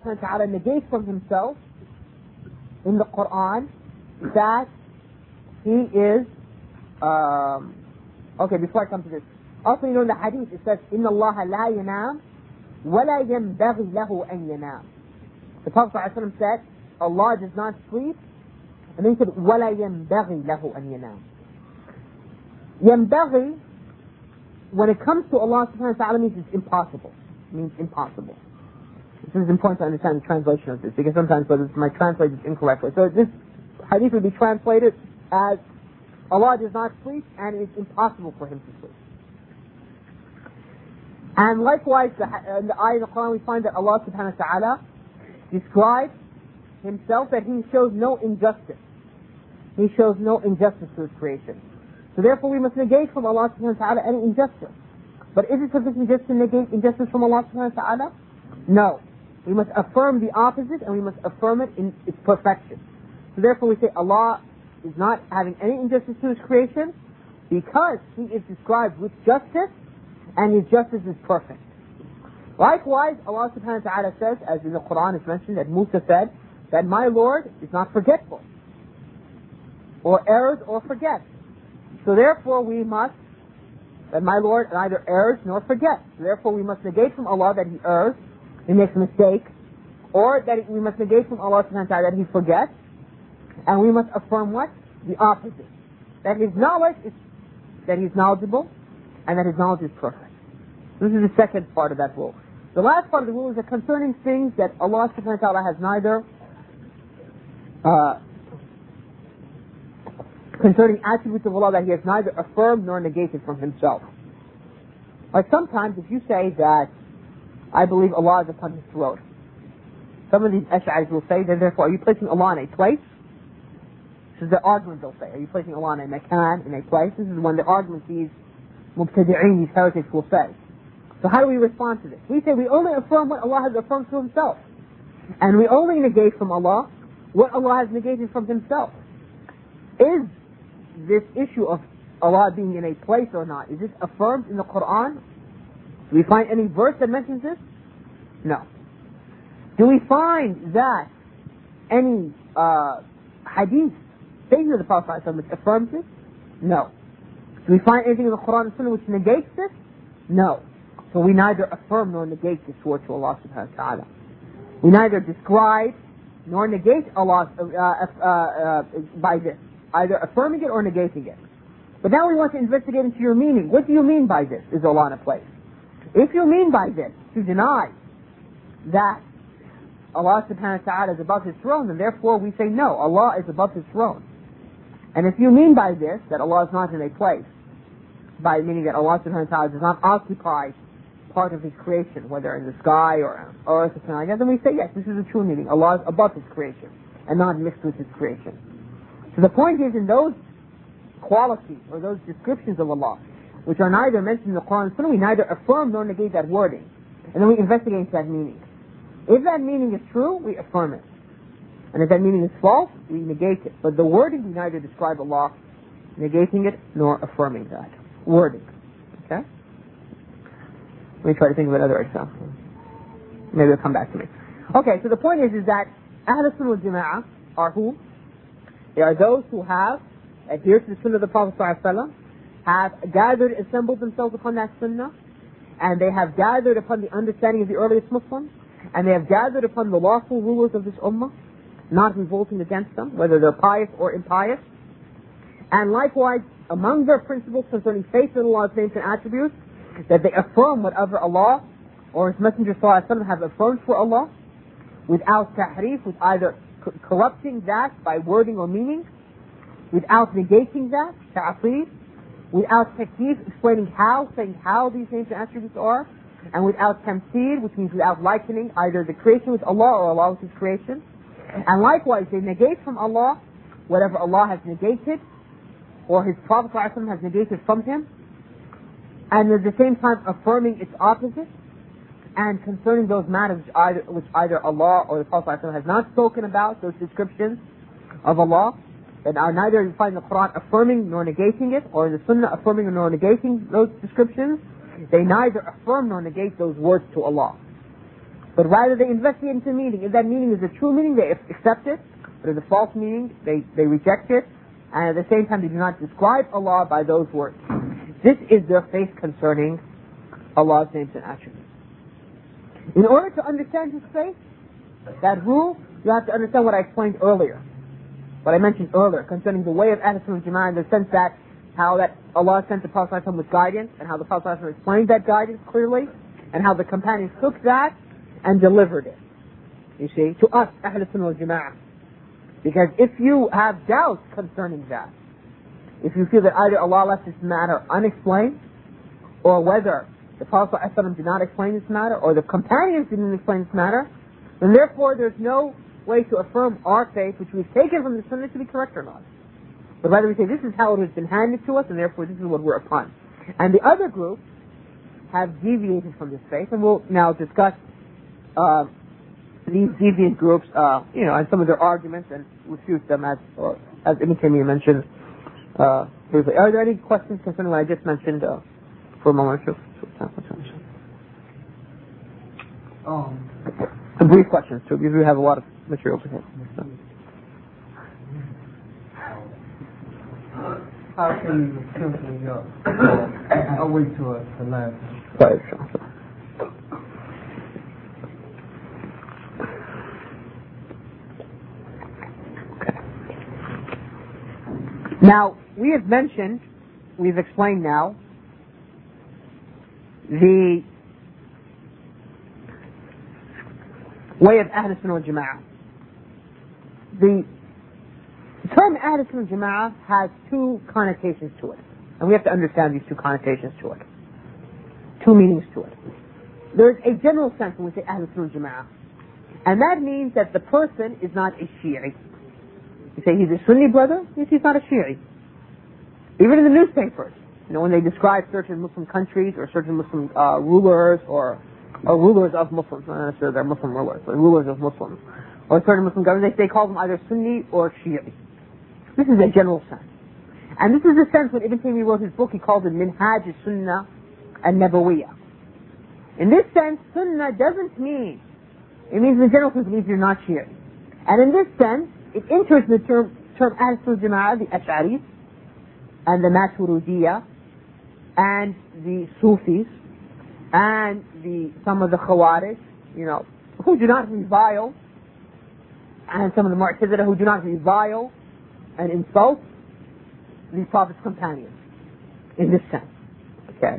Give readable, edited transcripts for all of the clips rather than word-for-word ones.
subhanahu wa ta'ala negates from himself in the Quran that he is, okay, before I come to this, also in the hadith it says, إِنَّ اللَّهَ لَا يَنَامُ وَلَا يَنْبَغِي لَهُ أَنْ يَنَامُ. The Prophet ﷺ said, Allah does not sleep, and then he said, وَلَا يَنْبَغِي لَهُ أَنْ يَنَامُ. يَنْبَغِي, when it comes to Allah subhanahu wa ta'ala, means it's impossible. It means impossible. This is important to understand the translation of this, because sometimes my translation is incorrectly. So this hadith would be translated as, Allah does not sleep, and it's impossible for him to sleep. And likewise, in the ayah in the Quran, we find that Allah subhanahu wa ta'ala describes himself that he shows no injustice. He shows no injustice to his creation. So therefore we must negate from Allah subhanahu wa ta'ala any injustice. But is it sufficient just to negate injustice from Allah subhanahu wa ta'ala? No. We must affirm the opposite, and we must affirm it in its perfection. So therefore we say Allah is not having any injustice to his creation, because he is described with justice, and his justice is perfect. Likewise, Allah subhanahu wa ta'ala says, as in the Quran is mentioned, that Musa said, that my Lord is not forgetful, or errs or forgets. So therefore we must, that my Lord neither errs nor forgets. So therefore we must negate from Allah that he errs, he makes a mistake, or that we must negate from Allah subhanahu wa ta'ala that he forgets, and we must affirm what? The opposite. That his knowledge is, that he's knowledgeable, and that his knowledge is perfect. This is the second part of that rule. The last part of the rule is that concerning things that Allah subhanahu wa ta'ala has neither, concerning attributes of Allah that he has neither affirmed nor negated from himself. Like sometimes if you say that, I believe Allah is upon his throne, some of these Ash'aris will say that therefore, are you placing Allah in a place? This is the argument they'll say. Are you placing Allah in a makan, in a place? This is when the argument these mubtadi'een, these heretics will say. So how do we respond to this? We say we only affirm what Allah has affirmed to himself. And we only negate from Allah what Allah has negated from himself. Is this issue of Allah being in a place or not, is this affirmed in the Quran? Do we find any verse that mentions this? No. Do we find that any hadith statement of the Prophet ﷺ which affirms this? No. Do we find anything in the Quran and Sunnah which negates this? No. So we neither affirm nor negate this word to Allah subhanahu wa ta'ala. We neither describe nor negate Allah by this, either affirming it or negating it. But now we want to investigate into your meaning. What do you mean by this? Is Allah in a place? If you mean by this to deny that Allah subhanahu wa ta'ala is above his throne, then therefore we say no, Allah is above his throne. And if you mean by this that Allah is not in a place, by meaning that Allah subhanahu wa ta'ala does not occupy part of his creation, whether in the sky or on earth or something like that, then we say yes, this is a true meaning. Allah is above his creation and not mixed with his creation. So the point is, in those qualities or those descriptions of Allah, which are neither mentioned in the Quran and Sunnah, we neither affirm nor negate that wording. And then we investigate that meaning. If that meaning is true, we affirm it. And if that meaning is false, we negate it. But the wording, we neither describe Allah negating it nor affirming that wording. Okay? Let me try to think of another example. Maybe it'll come back to me. Okay, so the point is that Ahl Sunnah wal Jama'ah are who? They are those who have adhered to the Sunnah of the Prophet ﷺ, have gathered, assembled themselves upon that Sunnah, and they have gathered upon the understanding of the earliest Muslims, and they have gathered upon the lawful rulers of this Ummah, not revolting against them, whether they're pious or impious. And likewise, among their principles concerning faith in Allah's names and attributes, that they affirm whatever Allah or His Messenger ﷺ have affirmed for Allah, without tahrif, with either corrupting that by wording or meaning, without negating that, ta'atil, without takyif, explaining how, saying how these names and attributes are, and without tamthil, which means without likening either the creation with Allah or Allah with His creation. And likewise, they negate from Allah whatever Allah has negated, or His Prophet ﷺ has negated from Him, and at the same time affirming its opposite, and concerning those matters which either Allah or the Prophet ﷺ has not spoken about, those descriptions of Allah, that are neither you find in the Quran affirming nor negating it, or in the Sunnah affirming nor negating those descriptions, they neither affirm nor negate those words to Allah. But rather they investigate into the meaning. If that meaning is a true meaning, they accept it. But if it's a false meaning, they reject it. And at the same time, they do not describe Allah by those words. This is their faith concerning Allah's names and attributes. In order to understand His faith, that rule, you have to understand what I explained earlier. What I mentioned earlier concerning the way of Ahl Sunnah wal Jama'ah, in the sense that how that Allah sent the Prophet ﷺ with guidance, and how the Prophet ﷺ explained that guidance clearly, and how the companions took that and delivered it. You see, to us, Ahl Sunnah wal Jama'ah. Because if you have doubts concerning that, if you feel that either Allah left this matter unexplained, or whether the Prophet ﷺ did not explain this matter, or the companions didn't explain this matter, then therefore there's no way to affirm our faith, which we've taken from the Sunnah, to be correct or not. But rather we say this is how it has been handed to us, and therefore this is what we're upon. And the other group have deviated from this faith, and we'll now discuss these deviant groups, and some of their arguments, and refute them as Ibn Taymiyyah mentioned briefly. Are there any questions concerning what I just mentioned for a moment or two? Some brief questions too, because we have a lot of material to hit. How can you simply away to the left? Sorry, sure. Now, we've explained now the way of Ahl Sunnah wal Jama'ah. The term Ahl Sunnah wal Jama'ah has two connotations to it. And we have to understand these two connotations to it. Two meanings to it. There's a general sense when we say Ahl Sunnah wal Jama'ah. And that means that the person is not a Shi'i. You say he's a Sunni brother, yes, he's not a Shi'i. Even in the newspapers, when they describe certain Muslim countries or certain Muslim rulers or rulers of Muslims, not necessarily they're Muslim rulers, but rulers of Muslims, or certain Muslim governments, they call them either Sunni or Shi'i. This is a general sense. And this is the sense when Ibn Taymiyyah wrote his book, he called it Minhaj al-Sunnah al-Nabawiyah. In this sense, Sunnah doesn't mean, it means in the general sense, it means you're not Shi'i. And in this sense, it enters the term Ahl Sunnah Jama'ah, the Ash'aris, and the Maturidiyya, and the Sufis, and some of the Khawarij, who do not revile, and some of the Mu'tazila who do not revile and insult the Prophet's companions, in this sense. Okay.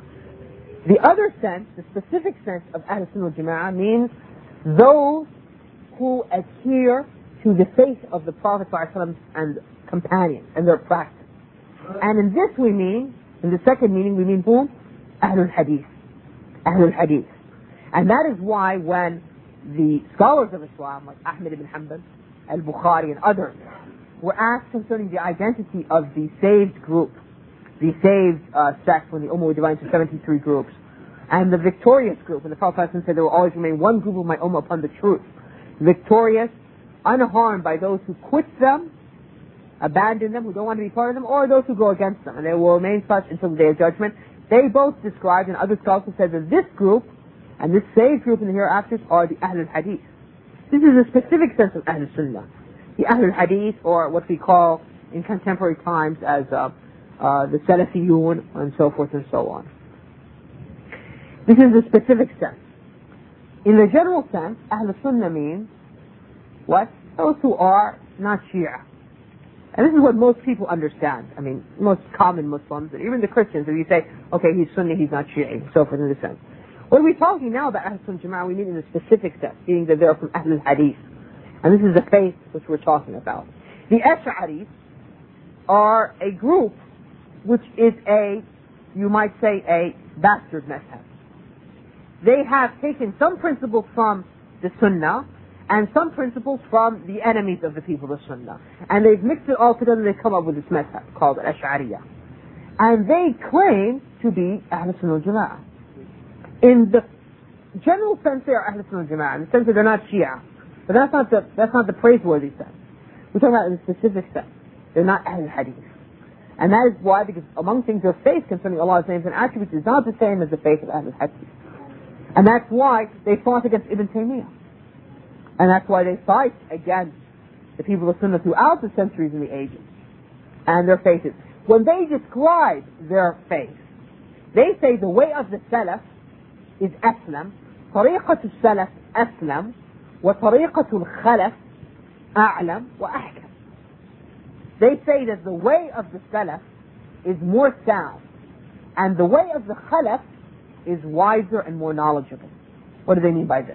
The other sense, the specific sense of Ahl Sunnah wal Jama'ah means those who adhere to the faith of the Prophet ﷺ and companions and their practice. And in this we mean, in the second meaning, we mean whom? Ahlul Hadith. Ahlul Hadith. And that is why when the scholars of Islam, like Ahmad ibn Hanbal, Al-Bukhari and others, were asked concerning the identity of the saved group, the saved sect when the Ummah was divided into 73 groups, and the victorious group, when the Prophet ﷺ said there will always remain one group of my Ummah upon the truth, victorious, unharmed by those who quit them, abandon them, who don't want to be part of them, or those who go against them, and they will remain such until the Day of Judgment. They both described, and other scholars have said that this group, and this saved group in the hereafters, are the Ahlul Hadith. This is a specific sense of Ahlul Sunnah. The Ahlul Hadith, or what we call in contemporary times as the Salafiyun, and so forth and so on. This is the specific sense. In the general sense, Ahlul Sunnah means what? Those who are not Shia. And this is what most people understand. I mean, most common Muslims, and even the Christians, if you say, okay, he's Sunni, he's not Shia, so forth in this sense. When we're talking now about Ahl Sunnah Jama'ah, we mean in the specific sense, meaning that they're from Ahlul Hadith. And this is the faith which we're talking about. The Ash'aris are a group which is you might say, a bastard madhab. They have taken some principles from the Sunnah, and some principles from the enemies of the people of Sunnah. And they've mixed it all together and they've come up with this madhab called Ash'ariyah. And they claim to be Ahl Sunnah wal Jama'ah. In the general sense they are Ahl Sunnah wal Jama'ah, in the sense that they're not Shia. But that's not the praiseworthy sense. We're talking about in the specific sense. They're not Ahl Hadith. And that is why, because among things their faith concerning Allah's names and attributes is not the same as the faith of Ahl Hadith. And that's why they fought against Ibn Taymiyyah. And that's why they fight against the people of Sunnah throughout the centuries and the ages and their faiths. When they describe their faith, they say the way of the Salaf is Aslam, طريقة السلف أسلم, وطريقة الخلف أعلم وأحكم. They say that the way of the Salaf is more sound, and the way of the Khalaf is wiser and more knowledgeable. What do they mean by this?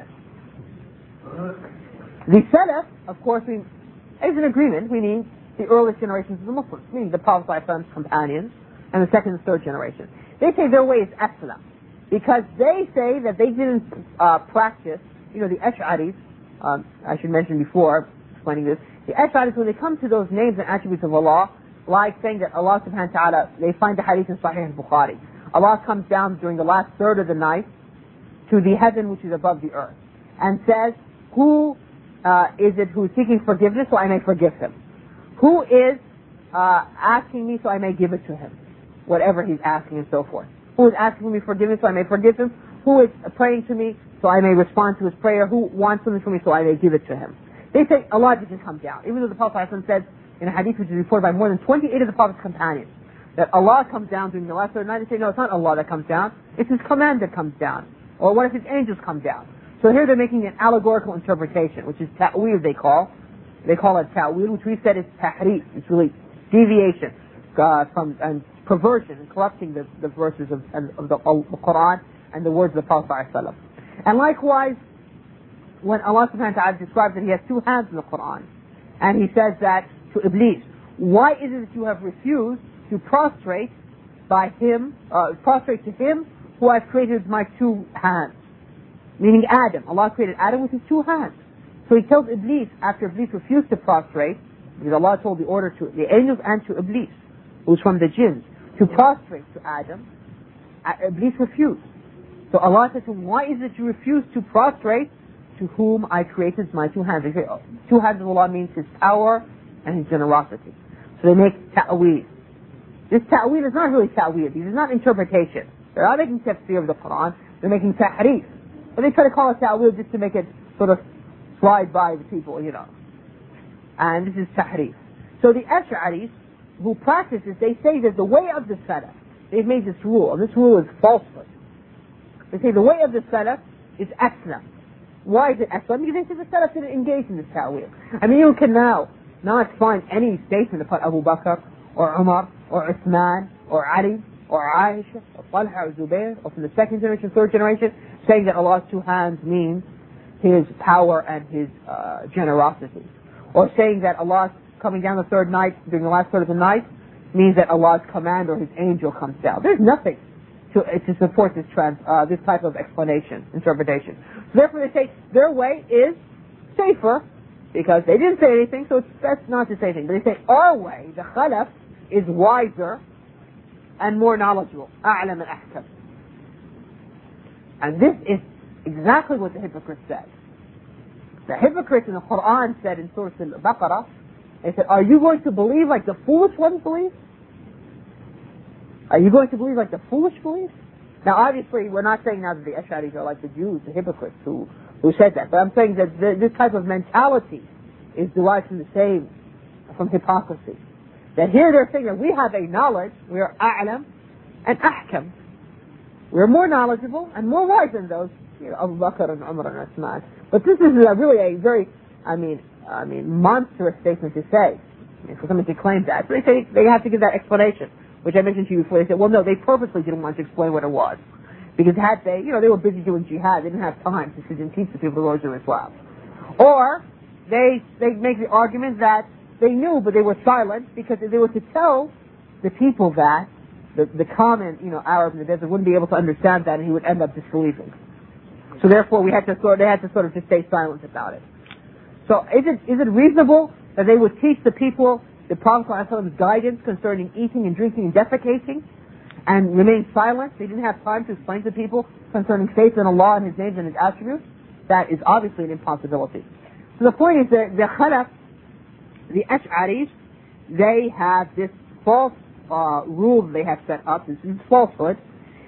The Salaf, of course, is an agreement. We mean the earliest generations of the Muslims, meaning the Prophet's companions and the second and third generation. They say their way is Aslam, because they say that they didn't practice, the Ash'aris, I should mention before explaining this, the Ash'aris, when they come to those names and attributes of Allah, like saying that Allah subhanahu wa ta'ala, they find the hadith in Sahih al-Bukhari. Allah comes down during the last third of the night to the heaven which is above the earth and says, who is it who is seeking forgiveness so I may forgive him? Who is asking me so I may give it to him? Whatever he's asking and so forth. Who is asking me forgiveness so I may forgive him? Who is praying to me so I may respond to his prayer? Who wants something from me so I may give it to him? They say Allah didn't come down. Even though the Prophet said in a hadith which is reported by more than 28 of the Prophet's companions that Allah comes down during the last third night, they say no, it's not Allah that comes down, it's His command that comes down. Or what if His angels come down? So here they're making an allegorical interpretation, which is ta'wil they call it ta'wil, which we said is tahrif. It's really deviation from and perversion and corrupting the verses of the Quran and the words of the Prophet ﷺ. And likewise, when Allah subhanahu wa ta'ala describes that He has two hands in the Quran, and He says that to Iblis, why is it that you have refused to prostrate to Him who I've created with my two hands? Meaning Adam. Allah created Adam with His two hands. So He tells Iblis, after Iblis refused to prostrate, because Allah told the order to the angels and to Iblis, who's from the jinns, to prostrate to Adam, Iblis refused. So Allah said to him, why is it you refuse to prostrate to whom I created with my two hands? They say, two hands of Allah means His power and His generosity. So they make ta'wil. This ta'wil is not really ta'wil. This is not interpretation. They're not making tafsir of the Quran. They're making tahrif. But they try to call it ta'wil just to make it sort of slide by the people, And this is tahrif. So the Ash'aris, who practice this, they say that the way of the Salaf, they've made this rule, and this rule is falsehood. They say the way of the Salaf is Aslam. Why is it Aslam? Because they say the Salaf didn't engage in this ta'wil. I mean, you can now not find any statement about Abu Bakr, or Umar, or Uthman, or Ali, or Aisha, or Talha, or Zubair, or from the second generation, third generation, saying that Allah's two hands means His power and His generosity. Or saying that Allah's coming down the third night, during the last third of the night, means that Allah's command or His angel comes down. There's nothing to support this type of explanation, interpretation. So therefore they say their way is safer, because they didn't say anything, so it's best not to say anything. But they say our way, the Khalaf, is wiser and more knowledgeable. أعلم and أحكم. And this is exactly what the hypocrites said. The hypocrites in the Quran said in Surah Al-Baqarah, they said, are you going to believe like the foolish ones believe? Are you going to believe like the foolish believe? Now obviously we're not saying now that the Ash'aris are like the Jews, the hypocrites who said that. But I'm saying that this type of mentality is derived from hypocrisy. That here they're saying that we have a knowledge, we are a'lam and ahkam. We're more knowledgeable and more wise than those, Abu Bakr and Umar and Uthman. But this is really a very, monstrous statement to say. For someone to claim that. So they say they have to give that explanation, which I mentioned to you before. They said, well no, they purposely didn't want to explain what it was. Because had they, they were busy doing jihad, they didn't have time to sit and teach the people the words of Islam. Or they make the argument that they knew, but they were silent because if they were to tell the people that, the common, Arab in the desert wouldn't be able to understand that, and he would end up disbelieving. So therefore, they had to sort of just stay silent about it. So is it reasonable that they would teach the people the Prophet ﷺ's guidance concerning eating and drinking and defecating, and remain silent? They didn't have time to explain to people concerning faith in Allah and His names and His attributes. That is obviously an impossibility. So the point is that the Khalaf, the Ash'aris, they have this false rule they have set up. This is falsehood,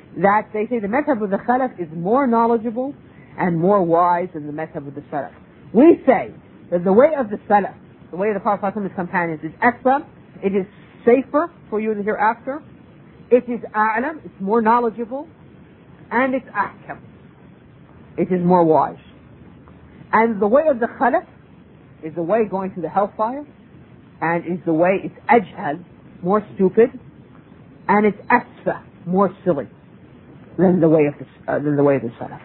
that they say the madhab of the Khalaf is more knowledgeable and more wise than the madhab of the Salaf. We say that the way of the Salaf, the way of the Prophet and his companions, is akram, it is safer for you in the hereafter, it is a'lam, it's more knowledgeable, and it's ahkam, it is more wise. And the way of the Khalaf is the way going to the hellfire, and is the way, it's ajhal, more stupid, and it's asfa, more silly than the way of the Salaf.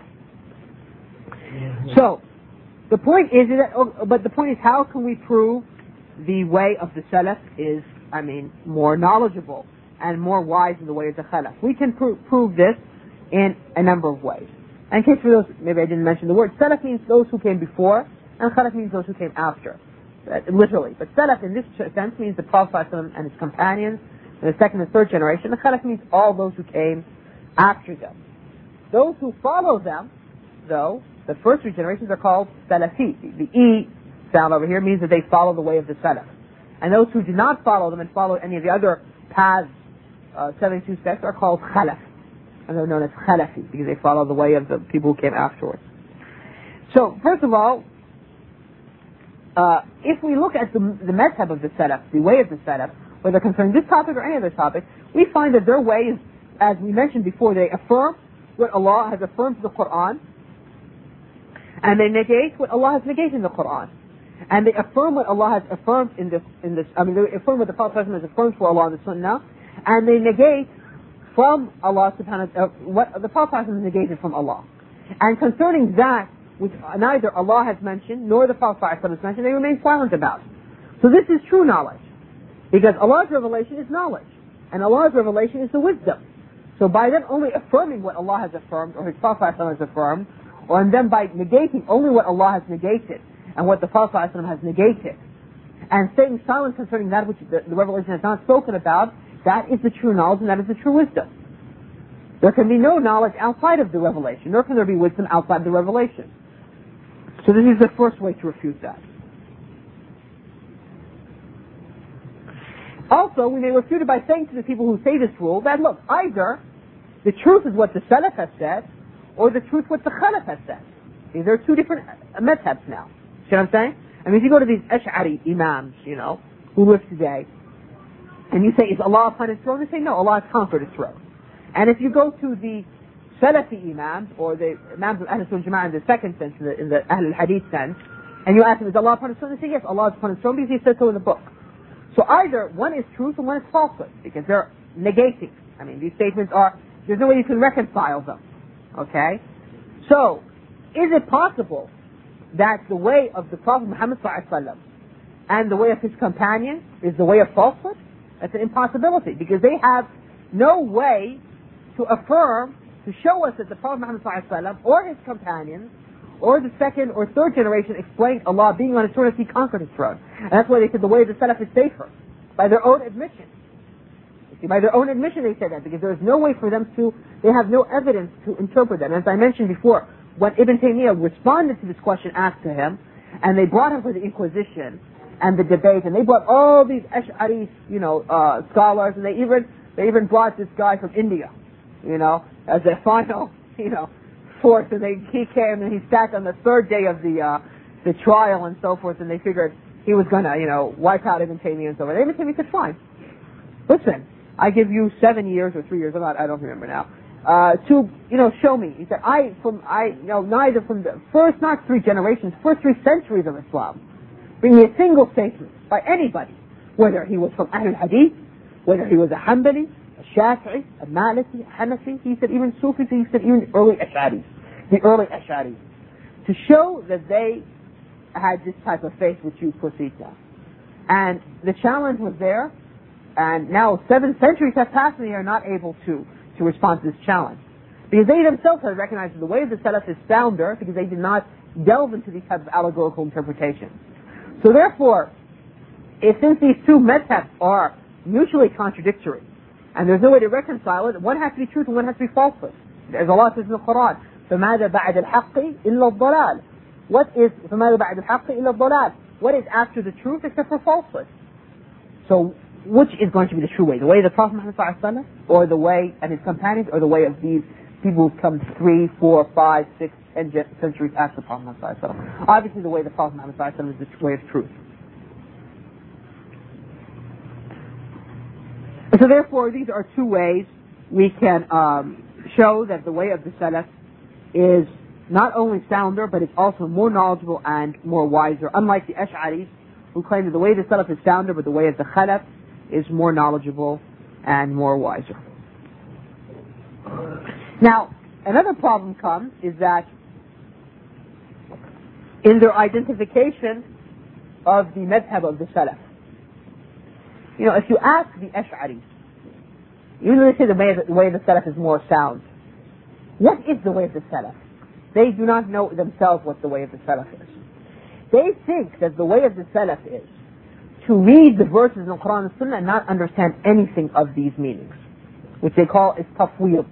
So, the point is how can we prove the way of the Salaf is, more knowledgeable and more wise in the way of the Khalaf? We can prove this in a number of ways. And in case for those, maybe I didn't mention the word, Salaf means those who came before, and Khalaf means those who came after, literally. But Salaf in this sense means the Prophet and his companions, in the second and third generation. The Khalaf means all those who came after them. Those who follow them, though, the first three generations are called Salafi. The E sound over here means that they follow the way of the Salaf. And those who do not follow them and follow any of the other paths, 72 sects, are called Khalaf. And they're known as Khalafi because they follow the way of the people who came afterwards. So, first of all, if we look at the madhab of the Salaf, the way of the Salaf, whether concerning this topic or any other topic, we find that their way is, as we mentioned before, they affirm what Allah has affirmed in the Quran, and they negate what Allah has negated in the Quran. And they affirm what Allah has affirmed they affirm what the Prophet has affirmed for Allah in the Sunnah, and they negate from Allah subhanahu wa ta'ala what the Prophet has negated from Allah. And concerning that which neither Allah has mentioned nor the Prophet has mentioned, they remain silent about. So this is true knowledge. Because Allah's revelation is knowledge. And Allah's revelation is the wisdom. So by them only affirming what Allah has affirmed or His Prophet has affirmed, and then by negating only what Allah has negated and what the Prophet has negated, and staying silent concerning that which the revelation has not spoken about, that is the true knowledge and that is the true wisdom. There can be no knowledge outside of the revelation, nor can there be wisdom outside the revelation. So this is the first way to refute that. Also, we may refute it by saying to the people who say this rule that, look, either the truth is what the Salaf has said, or the truth what the Khalaf has said. There are two different madhabs now. See what I'm saying? If you go to these Ash'ari imams, who live today, and you say, is Allah upon His throne? They say, no, Allah has conquered His throne. And if you go to the Salafi imams, or the imams of Ahl Sunnah Jama'ah in the second sense, in the Ahl Hadith sense, and you ask them, is Allah upon His throne? They say, yes, Allah is upon His throne because He said so in the book. So either one is truth and one is falsehood, because they're negating. These statements there's no way you can reconcile them. Okay? So, is it possible that the way of the Prophet Muhammad ﷺ and the way of his companions is the way of falsehood? That's an impossibility, because they have no way to affirm, to show us that the Prophet Muhammad ﷺ or his companions or the second or third generation explained Allah being on His throne as He conquered His throne. And that's why they said the way of the Salaf is safer, by their own admission. By their own admission they said that, because there is no way for them they have no evidence to interpret that. And as I mentioned before, when Ibn Taymiyyah responded to this question asked to him, and they brought him for the Inquisition and the debate, and they brought all these Ash'ari, scholars, and they even brought this guy from India, as a final, force, and he came and he sat on the third day of the trial and so forth, and they figured he was going to, wipe out Ibn Taymiyyah and so forth. Ibn Taymiyyah said, fine, listen, I give you 7 years or 3 years, I don't remember now, to, show me. He said, neither from the first, not 3 generations, first 3 centuries of Islam, bring me a single statement by anybody, whether he was from Ahlul Hadith, whether he was a Hanbali, a Shafi'i, a Maliki, a Hanafi, he said even Sufis, he said even the early Ash'aris, to show that they had this type of faith which you proceed now. And the challenge was there, and now 7 centuries have passed and they are not able to respond to this challenge. Because they themselves have recognized that the way of the Salaf is sounder, because they did not delve into these types of allegorical interpretations. So therefore, since these two madhabs are mutually contradictory, and there's no way to reconcile it, one has to be truth and one has to be falsehood. As Allah says in the Quran, فَمَاذَا بَعْدَ الْحَقِّ إِلَّا الضَّلَالِ فَمَاذَا بَعْدَ الْحَقِّ إِلَّا الضَّلَالِ What is after the truth except for falsehood? So which is going to be the true way? The way of the Prophet Muhammad ﷺ, or the way of his companions, or the way of these people who've come 3, 4, 5, 6, 10 centuries after the Prophet Muhammad ﷺ? Obviously the way of the Prophet Muhammad ﷺ is the way of truth. So therefore, these are two ways we can show that the way of the Salaf is not only sounder, but it's also more knowledgeable and more wiser, unlike the Ash'aris, who claim that the way of the Salaf is sounder, but the way of the Khalaf is more knowledgeable and more wiser. Now, another problem comes is that in their identification of the madhab of the Salaf, if you ask the Ash'aris, even though they say the way of the Salaf is more sound, what is the way of the Salaf? They do not know themselves what the way of the Salaf is. They think that the way of the Salaf is to read the verses in the Quran and Sunnah and not understand anything of these meanings, which they call is tafweed,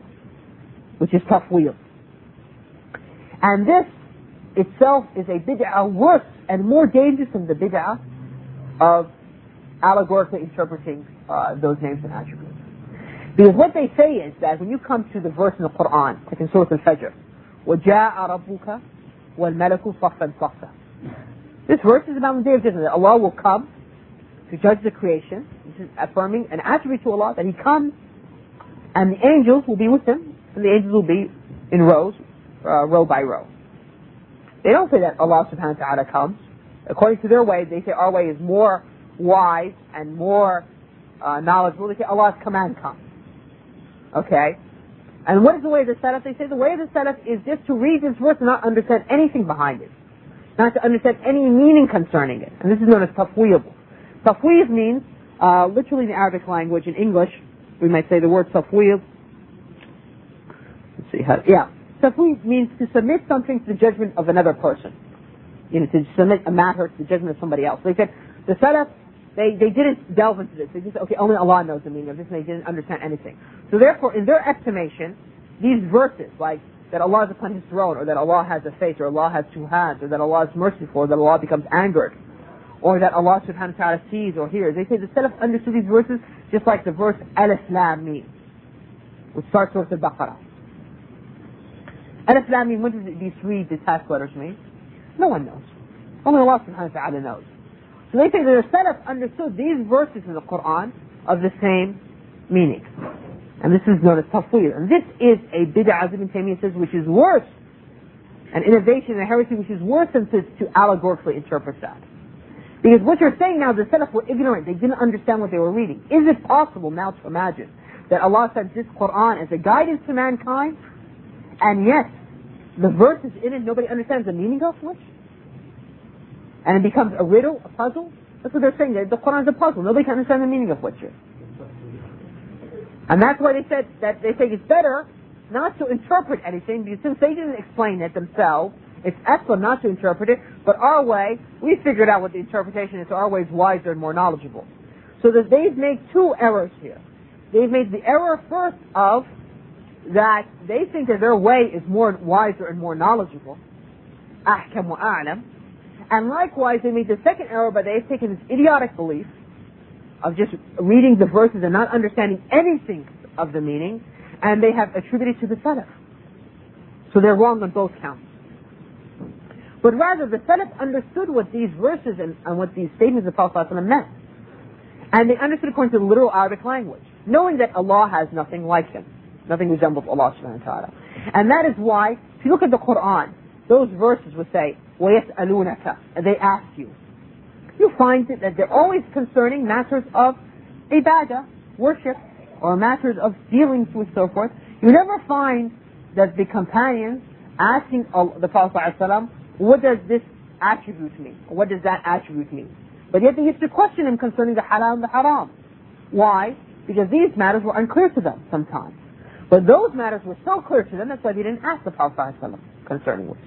And this itself is a bid'ah worse and more dangerous than the bid'ah of allegorically interpreting those names and attributes. Because what they say is that when you come to the verse in the Quran, like in Surah Al-Fajr, وَجَاءَ رَبُّكَ وَالْمَلَكُ صَفًّا صَفًّا. This verse is about the Day of Judgment, that Allah will come to judge the creation. This is affirming an attribute to Allah, that He comes and the angels will be with Him, and the angels will be in rows, row by row. They don't say that Allah subhanahu wa ta'ala comes. According to their way, they say our way is more wise and more knowledgeable. They say Allah's command comes. Okay? And what is the way of the Salaf? They say the way of the Salaf is just to read this verse and not understand anything behind it. Not to understand any meaning concerning it. And this is known as tafweed. Tafweed means, literally in the Arabic language, in English, we might say the word tafweed. Let's see how, tafweed means to submit something to the judgment of another person. To submit a matter to the judgment of somebody else. They said, the Salaf, they didn't delve into this. They just said, okay, only Allah knows the meaning of this, and they didn't understand anything. So therefore, in their estimation, these verses, like that Allah is upon His throne, or that Allah has a face, or Allah has two hands, or that Allah is merciful, or that Allah becomes angered, or that Allah subhanahu wa ta'ala sees or hears. They say the Salaf understood these verses just like the verse Alif Lam Mim, which starts with Al-Baqarah. Alif Lam Mim, what do these three detached letters mean? No one knows. Only Allah subhanahu wa ta'ala knows. So they say that the Salaf understood these verses in the Quran of the same meaning. And this is known as tafweed. And this is a bid'ah, as Ibn Taymiyyah says, which is worse, an innovation, a heresy which is worse than to allegorically interpret that. Because what you're saying now, the Salaf were ignorant, they didn't understand what they were reading. Is it possible now to imagine that Allah sent this Quran as a guidance to mankind, and yet the verses in it, nobody understands the meaning of which? And it becomes a riddle, a puzzle? That's what they're saying, that the Quran is a puzzle, nobody can understand the meaning of which. And that's why they said that they say it's better not to interpret anything, because since they didn't explain it themselves, it's excellent not to interpret it, but our way, we figured out what the interpretation is, so our way is wiser and more knowledgeable. So that they've made two errors here. They've made the error first of that they think that their way is more wiser and more knowledgeable, ahkam wa a'lam, and likewise they made the second error by they've taken this idiotic belief of just reading the verses and not understanding anything of the meaning, and they have attributed to the Salaf. So they're wrong on both counts. But rather, the Salaf understood what these verses and what these statements of the Prophet ﷺ meant. And they understood according to the literal Arabic language, knowing that Allah has nothing like Him. Nothing resembles Allah subhanahu wa ta'ala. And that is why, if you look at the Quran, those verses would say, وَيَسْأَلُونَكَ, and they ask you. You find that they're always concerning matters of ibadah, worship, or matters of dealings with so forth. You never find that the companions asking the Prophet ﷺ, what does this attribute mean? Or what does that attribute mean? But yet they used to question him concerning the halal and the haram. Why? Because these matters were unclear to them sometimes. But those matters were so clear to them, that's why they didn't ask the Prophet ﷺ concerning which.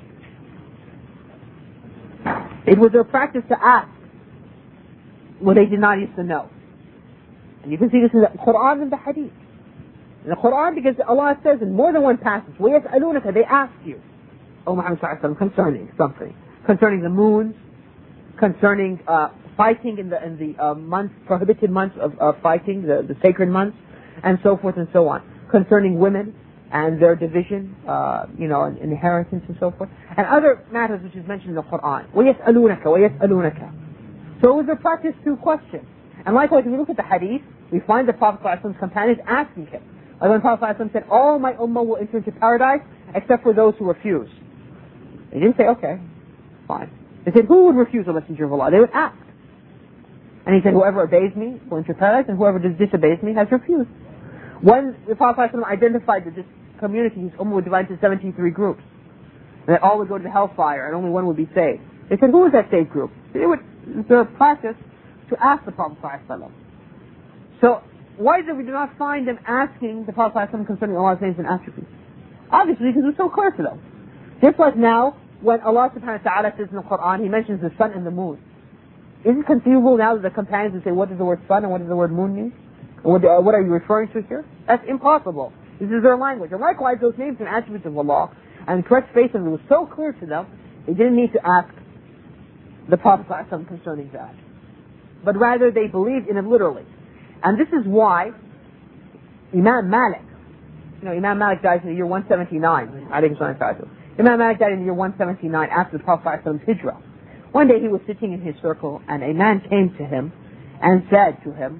It was their practice to ask what they did not used to know. And you can see this in the Quran and the Hadith. In the Quran, because Allah says in more than one passage, وَيَسْأَلُونَكَ, they ask you, O Muhammad sallallahu alaihi wasallam, concerning something, concerning the moons, concerning fighting in the months, prohibited months of fighting, the sacred months, and so forth and so on. Concerning women and their division, and inheritance and so forth, and other matters which is mentioned in the Quran. وَيَسْأَلُونَكَ وَيَسْأَلُونَكَ. So it was a practice to question. And likewise, if we look at the hadith, we find the Prophet ﷺ's companions asking him. Like when the Prophet ﷺ said, all my ummah will enter into paradise except for those who refuse. They didn't say, okay, fine. They said, who would refuse the Messenger of Allah? They would ask. And he said, whoever obeys me will enter paradise, and whoever disobeys me has refused. When the Prophet ﷺ identified that this community, his ummah would divide into 73 groups, and that all would go to the hellfire, and only one would be saved. They said, who is that saved group? It's a practice to ask the Prophet ﷺ. So, why is it we do not find them asking the Prophet ﷺ concerning Allah's names and attributes? Obviously, because it's so clear to them. Just like now, when Allah subhanahu wa ta'ala says in the Quran, He mentions the sun and the moon. Is it conceivable now that the companions would say, what does the word sun and what does the word moon mean? What are you referring to here? That's impossible. This is their language. And likewise, those names and attributes of Allah and the correct faith of them was so clear to them, they didn't need to ask the Prophet ﷺ concerning that. But rather, they believed in it literally. And this is why Imam Malik, Imam Malik died in the year 179. Imam Malik died in the year 179 after the Prophet ﷺ's hijrah. One day he was sitting in his circle and a man came to him and said to him,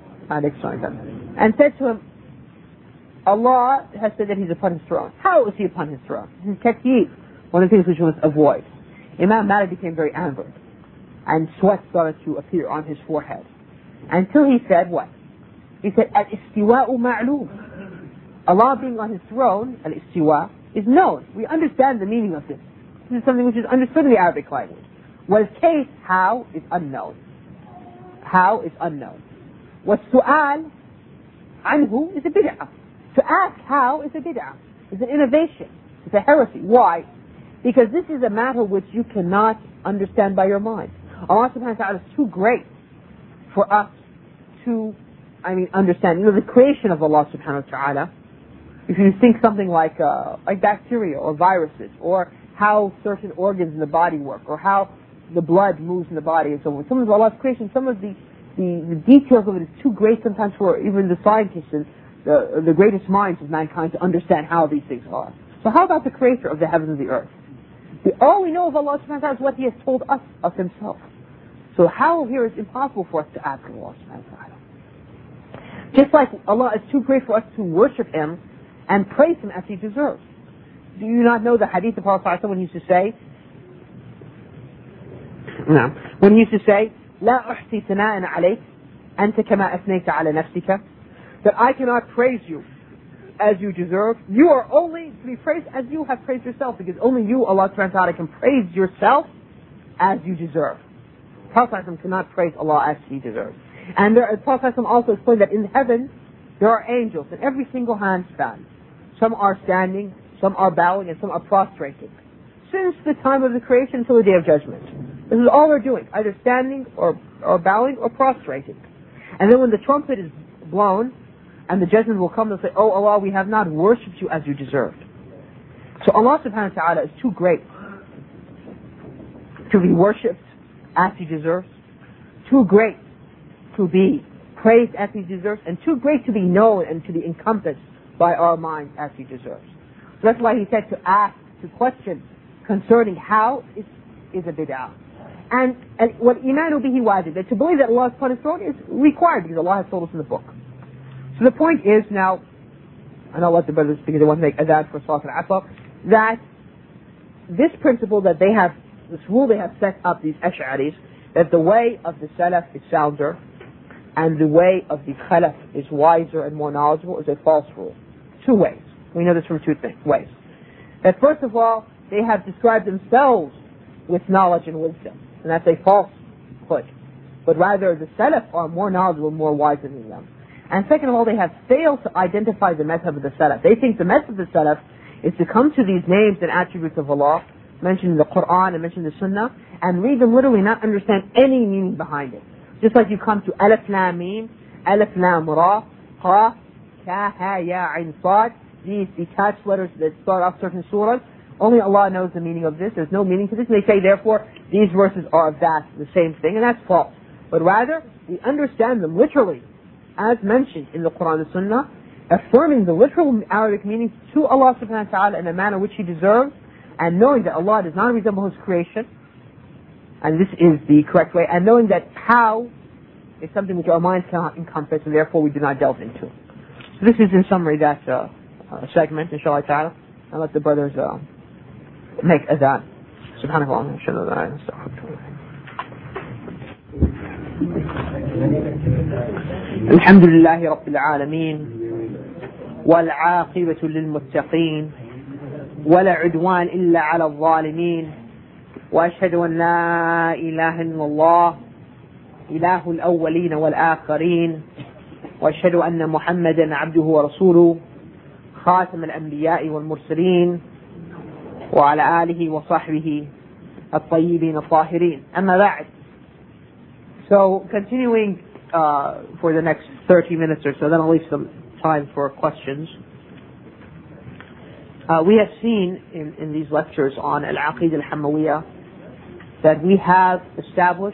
Allah has said that He's upon His throne. How is He upon His throne? This is takyif, one of the things which we must avoid. Imam Malik became very angered, and sweat started to appear on his forehead. Until he said what? He said, Al-istiwa'u ma'loom. Allah being on His throne, al-istiwa, is known. We understand the meaning of this. This is something which is understood in the Arabic language. Wal-kayf, how, is unknown. How is unknown. Wal-su'al anhu is a bid'ah. To ask how is a bid'ah. It's an innovation. It's a heresy. Why? Because this is a matter which you cannot understand by your mind. Allah subhanahu wa ta'ala is too great for us to, understand. The creation of Allah subhanahu wa ta'ala, if you think something like bacteria or viruses, or how certain organs in the body work, or how the blood moves in the body and so on. Some of Allah's creation, some of the details of it is too great sometimes for even the scientists and the greatest minds of mankind to understand how these things are. So how about the creator of the heavens and the earth? All we know of Allah subhanahu wa ta'ala is what He has told us of Himself. So how here is impossible for us to ask Allah subhanahu wa ta'ala. Just like Allah is too great for us to worship Him and praise Him as He deserves. Do you not know the hadith of Prophet when he used to say, لا أحصي ثناء عليك أنت كما أثنيت على نفسك, that I cannot praise you as you deserve. You are only to be praised as you have praised yourself, because only you, Allah subhanahu wa ta'ala, can praise yourself as you deserve. Prophet cannot praise Allah as He deserves. And Prophet also explained that in heaven there are angels in every single handstand. Some are standing, some are bowing, and some are prostrating. Since the time of the creation until the Day of Judgment. This is all they're doing, either standing or bowing or prostrating. And then when the trumpet is blown and the judgment will come, they'll say, oh Allah, we have not worshipped you as you deserved. So Allah subhanahu wa ta'ala is too great to be worshipped as He deserves, too great to be praised as He deserves, and too great to be known and to be encompassed by our minds as He deserves. So that's why He said to ask, to question concerning how is a bid'ah. And what imanu bihi wajib, that to believe that Allah is upon His throne is required, because Allah has told us in the book. So the point is now, and I'll let the brothers speak, they want to make adhan for Salat al-Asr, that this principle that they have, this rule they have set up, these Ash'aris, that the way of the Salaf is sounder, and the way of the Khalaf is wiser and more knowledgeable, is a false rule. Two ways. We know this from two ways. That first of all, they have described themselves with knowledge and wisdom, and that's a falsehood. But rather, the Salaf are more knowledgeable, more wiser than them. And second of all, they have failed to identify the method of the Salaf. They think the method of the Salaf is to come to these names and attributes of Allah, mentioned in the Quran and mentioned in the Sunnah, and read them literally, not understand any meaning behind it. Just like you come to Alif Lam Mim, Alif Lam Ra, Qaf, Ka, Ha, Ya, Ain, Sad, these detached letters that start off certain surahs, only Allah knows the meaning of this, there's no meaning to this, and they say therefore these verses are of that, the same thing, and that's false. But rather, we understand them literally, as mentioned in the Quran and Sunnah, affirming the literal Arabic meanings to Allah subhanahu wa ta'ala in a manner which He deserves, and knowing that Allah does not resemble His creation, and this is the correct way, and knowing that how is something which our minds cannot encompass, and therefore we do not delve into. So this is in summary that segment, inshallah ta'ala, and let the brothers make adhan. Subhanallah, الحمد لله رب العالمين والعاقبة للمتقين ولا عدوان إلا على الظالمين وأشهد أن لا إله إلا الله إله الأولين والآخرين وأشهد أن محمدا عبده ورسوله خاتم الأنبياء والمرسلين وعلى آله وصحبه الطيبين الطاهرين. أما بعد. So continuing for the next 30 minutes or so, then I'll leave some time for questions. We have seen in these lectures on Al-Aqidah Al-Hamawiyah that we have established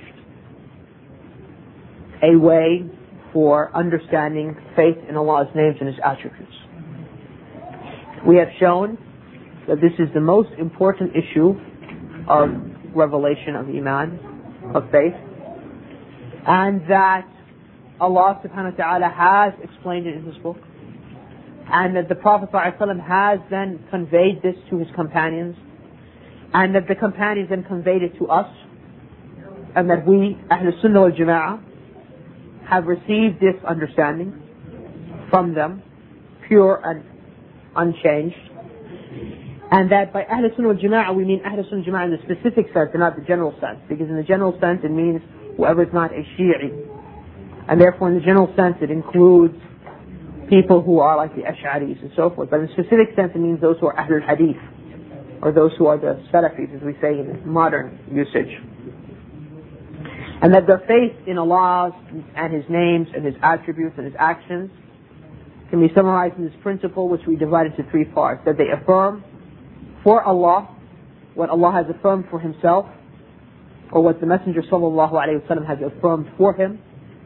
a way for understanding faith in Allah's names and His attributes. We have shown that this is the most important issue of revelation of Iman, of faith, and that Allah subhanahu wa ta'ala has explained it in His book, and that the Prophet ﷺ has then conveyed this to his companions, and that the companions then conveyed it to us, and that we, Ahlul Sunnah wal Jama'ah, have received this understanding from them, pure and unchanged, and that by Ahlul Sunnah wal Jama'ah we mean Ahlul Sunnah wal Jama'ah in the specific sense and not the general sense, because in the general sense it means whoever is not a Shi'i, and therefore in the general sense it includes people who are like the Ash'aris and so forth, but in the specific sense it means those who are Ahlul Hadith, or those who are the Salafis, as we say in modern usage. And that their faith in Allah and His names and His attributes and His actions can be summarized in this principle, which we divide into three parts. That they affirm for Allah what Allah has affirmed for Himself, or what the Messenger sallallahu alaihi wasallam has affirmed for Him,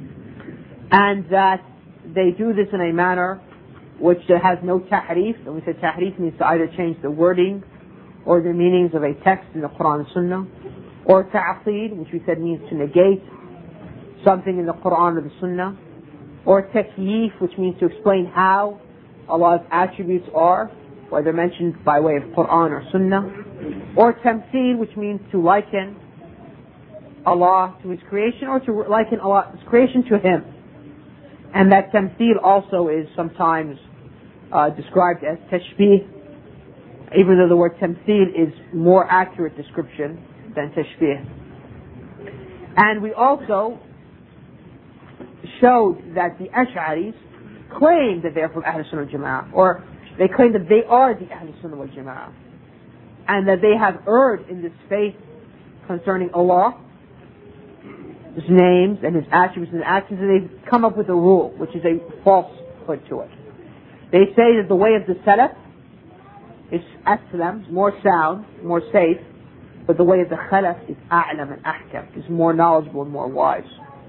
and that they do this in a manner which has no tahrif. And we say tahrif means to either change the wording or the meanings of a text in the Quran and Sunnah, or ta'qid, which we said means to negate something in the Quran or the Sunnah, or takyif, which means to explain how Allah's attributes are, whether mentioned by way of Quran or Sunnah, or tamthil, which means to liken Allah to His creation, or to liken Allah's creation to Him. And that tamthil also is sometimes described as tashbih, even though the word tamthil is more accurate description than tashbih. And we also showed that the Ash'aris claim that they are from Ahlul Sunnah wal Jama'ah, or they claim that they are the Ahlul Sunnah wal Jama'ah, and that they have erred in this faith concerning Allah, His names and His attributes and actions, and they've come up with a rule which is a falsehood to it. They say that the way of the Salaf is aslam, more sound, more safe, but the way of the Khalaf is a'lam and ahkam, is more knowledgeable and more wise.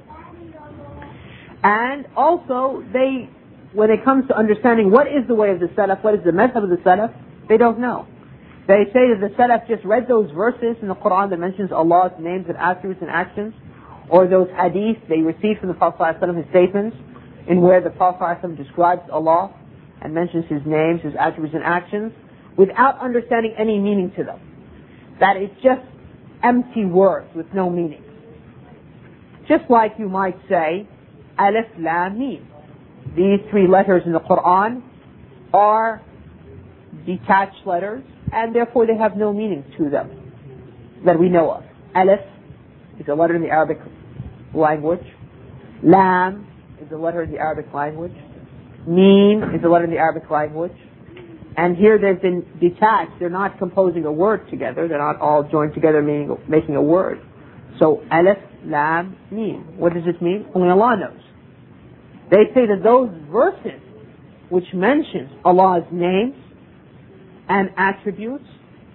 And also, when it comes to understanding what is the way of the Salaf, what is the madhab of the Salaf, they don't know. They say that the Salaf just read those verses in the Quran that mentions Allah's names and attributes and actions, or those hadiths they received from the Prophet ﷺ, his statements, in where the Prophet ﷺ describes Allah and mentions His names, His attributes and actions, without understanding any meaning to them. That it's just empty words with no meaning. Just like you might say, Alif, Lam, Mim. These three letters in the Quran are detached letters, and therefore they have no meaning to them that we know of. Alif is a letter in the Arabic language. Lam is a letter in the Arabic language. Mim is a letter in the Arabic language. And here they've been detached. They're not composing a word together. They're not all joined together making a word. So Alif, Lam, Mim. What does it mean? Only Allah knows. They say that those verses which mentions Allah's names and attributes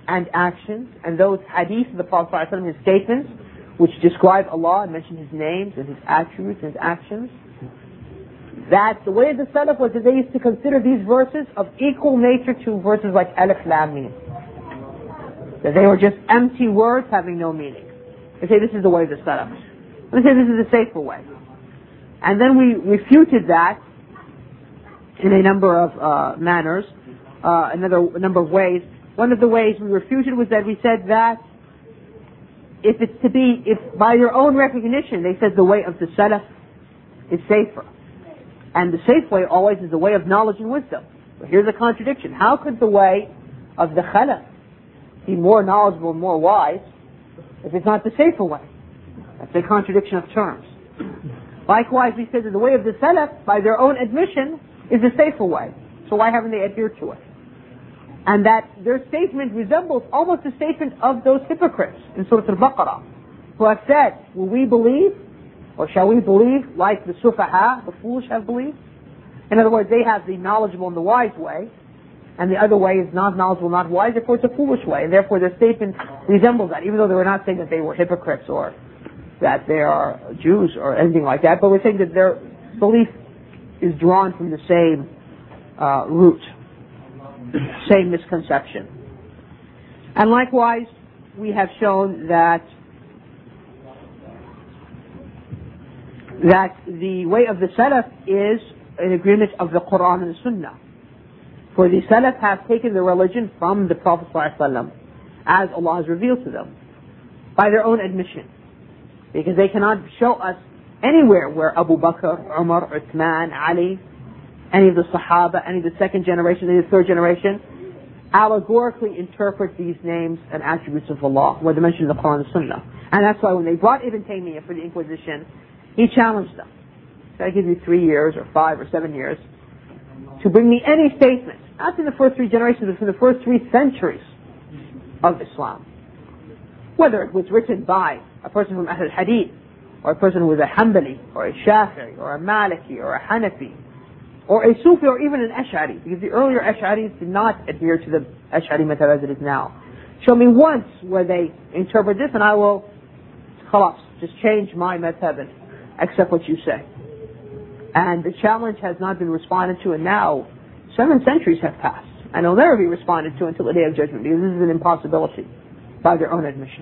and actions, and those hadith of the Prophet ﷺ, his statements, which describe Allah and mention His names and His attributes and His actions, that the way of the Salaf was that they used to consider these verses of equal nature to verses like Alif Lam Mim. That they were just empty words having no meaning. They say this is the way of the Salaf. They say this is the safer way. And then we refuted that in a number of manners, a number of ways. One of the ways we refuted was that we said that if by their own recognition they said the way of the Salaf is safer. And the safe way always is the way of knowledge and wisdom. But here's a contradiction. How could the way of the Khalaf be more knowledgeable and more wise if it's not the safer way? That's a contradiction of terms. Likewise, we said that the way of the Salaf, by their own admission, is the safer way. So why haven't they adhered to it? And that their statement resembles almost the statement of those hypocrites in Surah Al-Baqarah, who have said, will we believe, or shall we believe like the Sufaha, the foolish, have believed? In other words, they have the knowledgeable and the wise way, and the other way is not knowledgeable, not wise, therefore it's a foolish way, and therefore their statement resembles that, even though they were not saying that they were hypocrites or that they are Jews or anything like that, but we're saying that their belief is drawn from the same root, same misconception. And likewise, we have shown that the way of the Salaf is an agreement of the Quran and the Sunnah. For the Salaf have taken the religion from the Prophet ﷺ as Allah has revealed to them by their own admission. Because they cannot show us anywhere where Abu Bakr, Umar, Uthman, Ali, any of the Sahaba, any of the second generation, any of the third generation, allegorically interpret these names and attributes of Allah, whether mentioned in the Quran and the Sunnah. And that's why when they brought Ibn Taymiyyah for the Inquisition, he challenged them. He said, I give you 3 years or 5 or 7 years to bring me any statement, not in the first 3 generations, but from the first 3 centuries of Islam. Whether it was written by a person from Ahl al-Hadith, or a person who was a Hanbali, or a Shafi'i, or a Maliki, or a Hanafi, or a Sufi, or even an Ash'ari, because the earlier Ash'aris did not adhere to the Ash'ari madhab as it is now. Show me once where they interpret this and I will, khalas, just change my madhab and accept what you say. And the challenge has not been responded to, and now 7 centuries have passed, and it'll never be responded to until the Day of Judgment, because this is an impossibility by their own admission.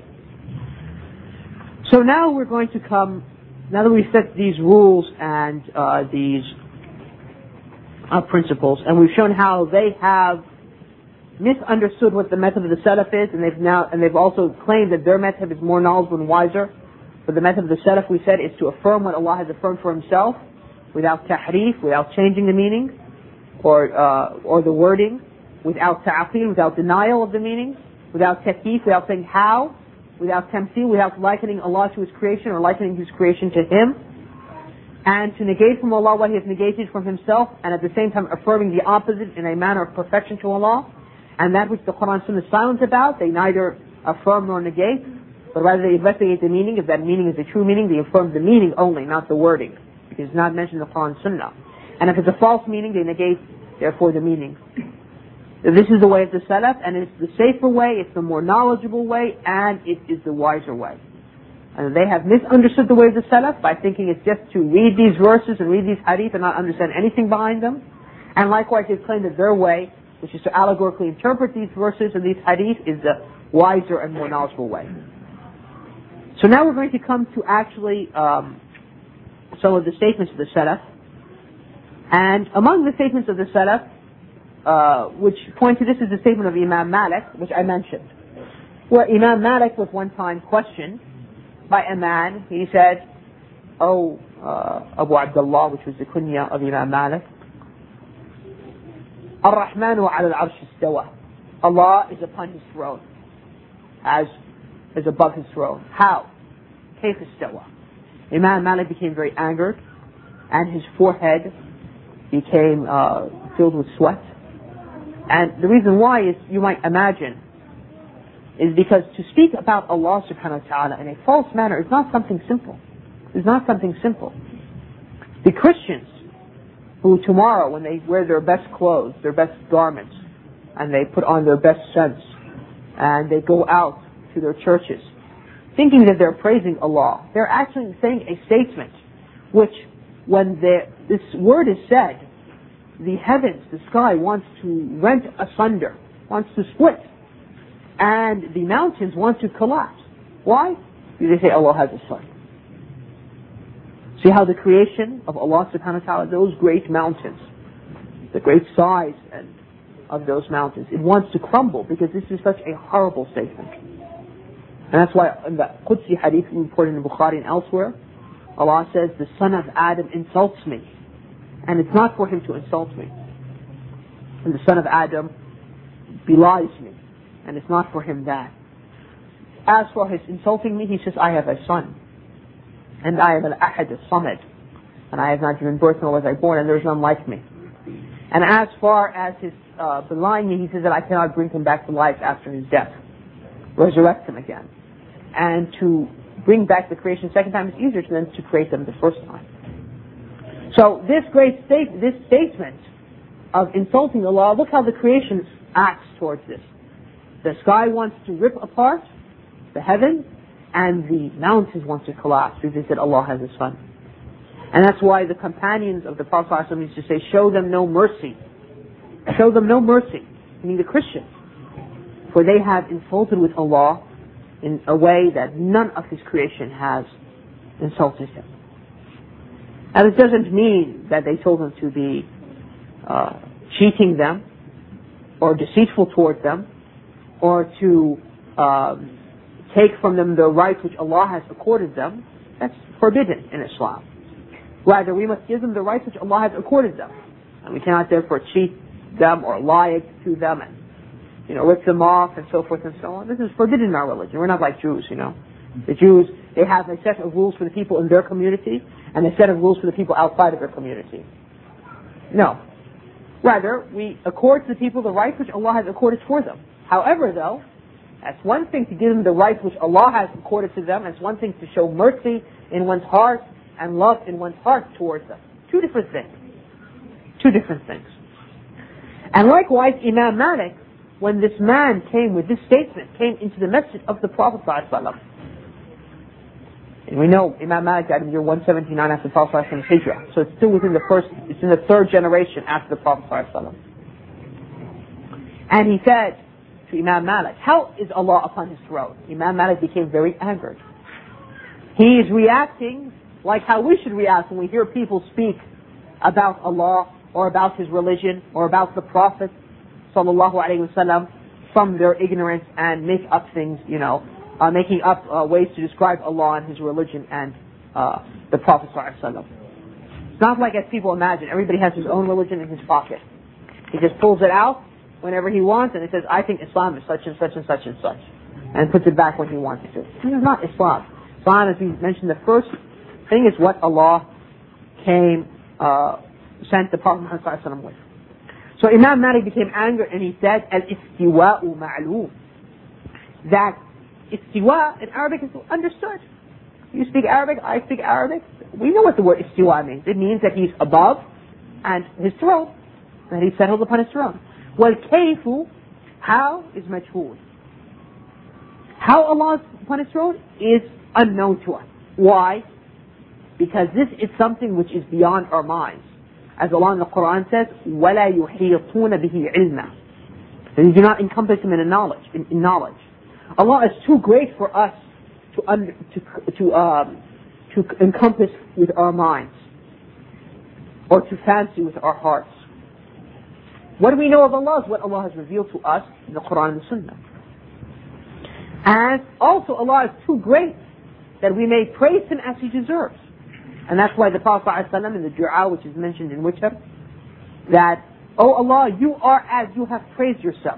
So now we're going to come, now that we've set these rules and these principles, and we've shown how they have misunderstood what the method of the Salaf is, and they've also claimed that their method is more knowledgeable and wiser. But the method of the Salaf, we said, is to affirm what Allah has affirmed for Himself, without tahrif, without changing the meaning, or the wording, without ta'qeel, without denial of the meaning, without takyif, without saying how, without tamtheel, without likening Allah to His creation or likening His creation to Him, and to negate from Allah what He has negated from Himself, and at the same time affirming the opposite in a manner of perfection to Allah. And that which the Quran and Sunnah is silent about, they neither affirm nor negate, but rather they investigate the meaning. If that meaning is the true meaning, they affirm the meaning only, not the wording, because it's not mentioned in the Quran and Sunnah. And if it's a false meaning, they negate, therefore, the meaning. This is the way of the Salaf, and it's the safer way, it's the more knowledgeable way, and it is the wiser way. And they have misunderstood the way of the Salaf by thinking it's just to read these verses and read these hadith and not understand anything behind them. And likewise, they claim that their way, which is to allegorically interpret these verses and these hadith, is the wiser and more knowledgeable way. So now we're going to come to actually some of the statements of the Salaf. And among the statements of the Salaf, which point to this, is the statement of Imam Malik, which I mentioned. Where Imam Malik was one time questioned by a man. He said, "Oh, Abu Abdullah," which was the kunya of Imam Malik, "Ar-Rahmanu ala al-Arsh istawa." Allah is upon His throne, as is above His throne. How? Kayf istawa. Imam Malik became very angered, and his forehead became filled with sweat. And the reason why is, you might imagine, is because to speak about Allah subhanahu wa ta'ala in a false manner is not something simple. It's not something simple. The Christians who tomorrow, when they wear their best clothes, their best garments, and they put on their best scents, and they go out to their churches thinking that they're praising Allah. They're actually saying a statement which, when this word is said, the heavens, the sky wants to rent asunder, wants to split, and the mountains want to collapse. Why? Because they say Allah has a son. See how the creation of Allah subhanahu wa ta'ala, those great mountains, the great size of those mountains, it wants to crumble because this is such a horrible statement. And that's why in the Qudsi hadith reported in Bukhari and elsewhere, Allah says, the son of Adam insults me. And it's not for him to insult me. And the son of Adam belies me. And it's not for him that. As for his insulting me, he says, I have a son. And I am al-Ahad al-Samad. And I have not given birth nor was I born, and there is none like me. And as far as his belying me, he says that I cannot bring him back to life after his death. Resurrect him again. And to bring back the creation the second time is easier than to create them the first time. So this statement of insulting Allah, look how the creation acts towards this. The sky wants to rip apart the heavens, and the mountains want to collapse because they said Allah has a son. And that's why the companions of the Prophet ﷺ used to say, show them no mercy. Show them no mercy, meaning the Christians. For they have insulted with Allah in a way that none of His creation has insulted Him. And it doesn't mean that they told them to be cheating them, or deceitful towards them, or to take from them the rights which Allah has accorded them. That's forbidden in Islam. Rather, we must give them the rights which Allah has accorded them. And we cannot therefore cheat them or lie to them and rip them off and so forth and so on. This is forbidden in our religion. We're not like Jews, The Jews, they have a set of rules for the people in their community and a set of rules for the people outside of their community. No. Rather, we accord to the people the rights which Allah has accorded for them. However, though, that's one thing to give them the rights which Allah has accorded to them, and it's one thing to show mercy in one's heart and love in one's heart towards them. Two different things. Two different things. And likewise, Imam Malik, when this man came with this statement, came into the masjid of the Prophet ﷺ. And we know Imam Malik died in the year 179 after the Prophet ﷺ's hijrah. So it's still within it's in the third generation after the Prophet ﷺ. And he said to Imam Malik, how is Allah upon His throne? Imam Malik became very angered. He is reacting like how we should react when we hear people speak about Allah or about His religion or about the Prophet sallallahu alaihi wasallam from their ignorance and make up things, making up ways to describe Allah and His religion and the Prophet sallallahu alaihi wasallam. It's not like as people imagine. Everybody has his own religion in his pocket. He just pulls it out whenever he wants and he says, I think Islam is such and such and such and such, and puts it back when he wants to. This is not Islam. Islam, as we mentioned, the first thing is what Allah sent the Prophet Muhammad sallallahu alaihi wasallam with. So Imam Malik became angry and he said, Al-istiwa'u ma'loom. That istiwa in Arabic is understood. You speak Arabic, I speak Arabic. We know what the word istiwa means. It means that He's above and His throne, that He's settled upon His throne. Well, kayfu, how is majhul. How Allah is upon His throne is unknown to us. Why? Because this is something which is beyond our minds. As Allah in the Quran says, وَلَا يُحِيطُونَ بِهِ عِلْمًا. They do not encompass Him in knowledge. Allah is too great for us to encompass with our minds or to fancy with our hearts. What do we know of Allah is what Allah has revealed to us in the Quran and the Sunnah. And also Allah is too great that we may praise Him as He deserves. And that's why the Prophet ﷺ in the dua which is mentioned in Witr, that, O Allah, You are as You have praised Yourself.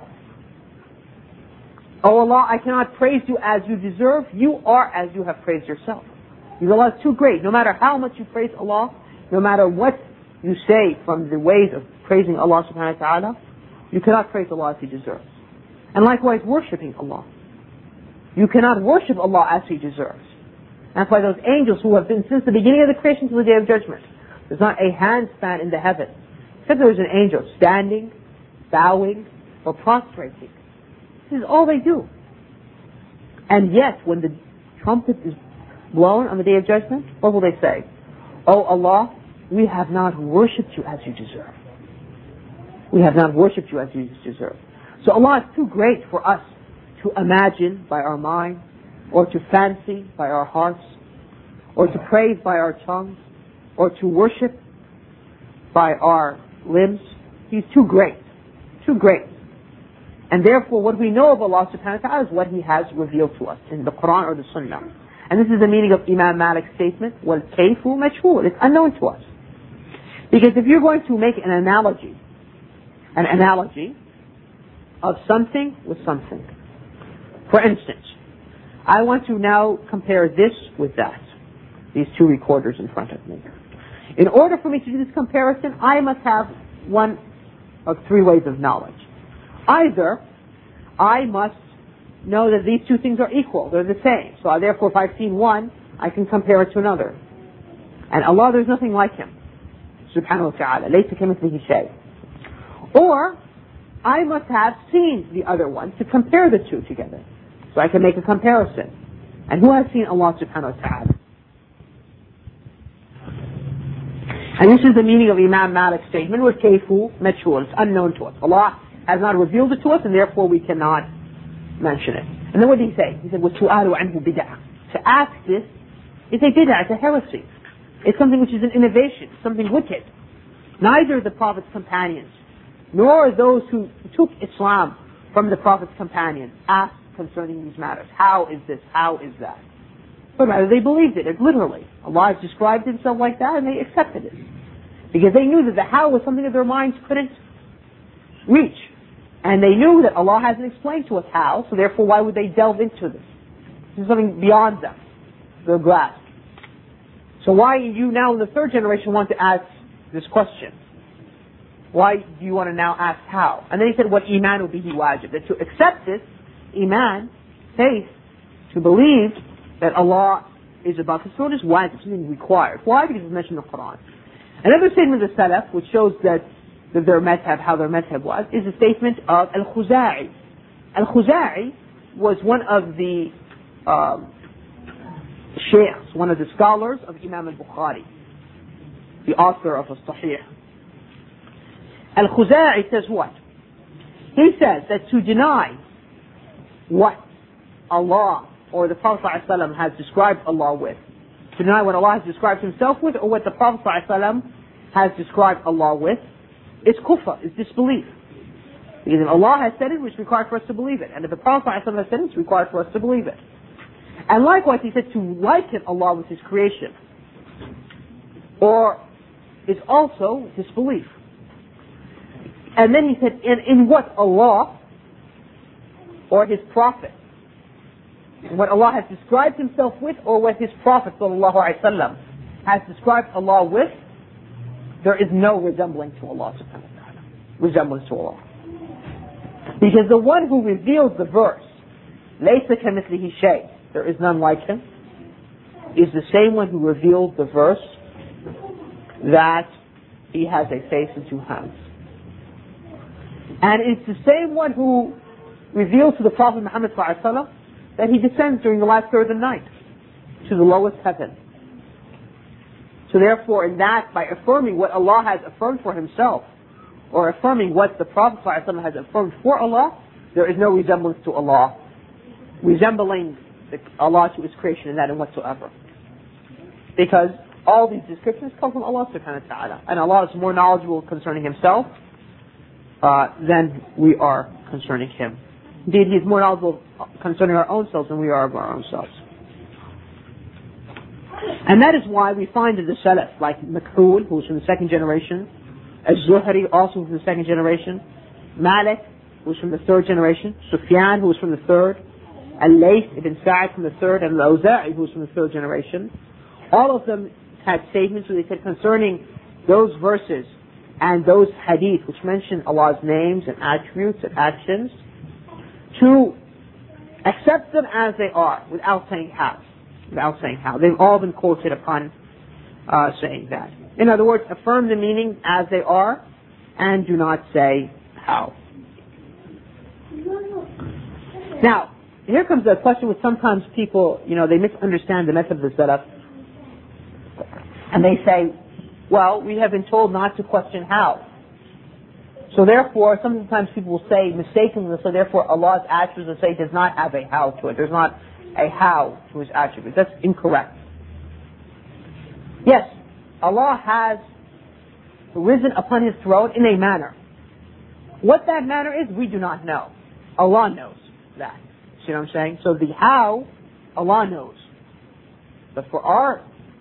O Allah, I cannot praise You as You deserve. You are as You have praised Yourself. Because Allah is too great. No matter how much you praise Allah, no matter what you say from the ways of praising Allah subhanahu wa ta'ala, you cannot praise Allah as He deserves. And likewise, worshipping Allah. You cannot worship Allah as He deserves. That's why those angels who have been since the beginning of the creation to the Day of Judgment, there's not a handspan in the heaven, except there is an angel standing, bowing, or prostrating. is all they do. And yet, when the trumpet is blown on the Day of Judgment, what will they say? Oh Allah, we have not worshipped you as you deserve. We have not worshipped you as you deserve. So Allah is too great for us to imagine by our mind, or to fancy by our hearts, or to praise by our tongues, or to worship by our limbs. He's too great. Too great. And therefore what we know of Allah subhanahu wa ta'ala is what He has revealed to us in the Quran or the Sunnah. And this is the meaning of Imam Malik's statement, وَالْكَيْفُ مَجْهُولٌ. It's unknown to us. Because if you're going to make an analogy of something with something. For instance, I want to now compare this with that. These two recorders in front of me. In order for me to do this comparison, I must have one of three ways of knowledge. Either I must know that these two things are equal, they're the same. So therefore if I've seen one, I can compare it to another. And Allah, there's nothing like Him. Subhanahu wa ta'ala. لَيْسَ كَمِثْلِهِ شَيْءٌ. Or I must have seen the other one to compare the two together. So I can make a comparison. And who has seen Allah subhanahu wa ta'ala? And this is the meaning of Imam Malik's statement, وَالْكَيْفُ مَجْهُولٌ. It's unknown to us. Allah has not revealed it to us, and therefore we cannot mention it. And then what did He say? He said, وَالسُّؤَالُ عَنْهُ بِدْعَةٌ. To ask this is a bid'ah, it's a heresy. It's something which is an innovation, something wicked. Neither the Prophet's companions, nor those who took Islam from the Prophet's companions, asked concerning these matters. How is this? How is that? But rather they believed it literally. Allah has described Himself like that, and they accepted it. Because they knew that the how was something that their minds couldn't reach. And they knew that Allah hasn't explained to us how, so therefore why would they delve into this? This is something beyond them, their grasp. So why you now in the third generation want to ask this question? Why do you want to now ask how? And then he said, what iman will be wajib. That to accept this, iman, faith, to believe that Allah is above His throne is wajib, something required. Why? Because it's mentioned in the Quran. Another statement of the Salaf, which shows that their madhab, how their madhab was, is a statement of Al-Khuza'i. Al-Khuza'i was one of the sheikhs, one of the scholars of Imam al-Bukhari, the author of As-Sahih. Al-Khuza'i says what? He says that to deny what Allah or the Prophet ﷺ has described Allah with, to deny what Allah has described Himself with, or what the Prophet ﷺ has described Allah with, is kufr, is disbelief. Because if Allah has said it, it's required for us to believe it. And if the Prophet ﷺ has said it, it's required for us to believe it. And likewise, he said to liken Allah with His creation, or is also disbelief. And then he said, in what Allah or His Prophet, what Allah has described Himself with, or what His Prophet ﷺ has described Allah with, there is no resembling to Allah subhanahu wa ta'ala. Resemblance to Allah. Because the one who revealed the verse, لَيْسَ كَمِثْلِهِ شَيْءٌ, there is none like Him, is the same one who revealed the verse that He has a face and two hands. And it's the same one who revealed to the Prophet Muhammad ﷺ that He descends during the last third of the night to the lowest heaven. So therefore, in that, by affirming what Allah has affirmed for Himself, or affirming what the Prophet ﷺ has affirmed for Allah, there is no resemblance to Allah, resembling Allah to His creation in that and whatsoever. Because all these descriptions come from Allah subhanahu wa ta'ala. And Allah is more knowledgeable concerning Himself than we are concerning Him. Indeed, He is more knowledgeable concerning our own selves than we are of our own selves. And that is why we find in the Salaf, like Makhul, who was from the second generation, Az-Zuhri, also from the second generation, Malik, who was from the third generation, Sufyan, who was from the third, Al-Layth ibn Sa'id from the third, and Al-Awza'i, who was from the third generation. All of them had statements where they said concerning those verses and those hadith which mention Allah's names and attributes and actions, to accept them as they are, without saying how. Without saying how. They've all been quoted upon saying that. In other words, affirm the meaning as they are, and do not say how. Now, here comes a question which sometimes people, they misunderstand the method of the Salaf. And they say, well, we have been told not to question how. So therefore, sometimes people will say mistakenly, so therefore Allah's attributes will say does not have a how to it. There's not a how to His attributes. That's incorrect. Yes, Allah has risen upon His throne in a manner. What that manner is, we do not know. Allah knows that. See what I'm saying? So the how, Allah knows. But for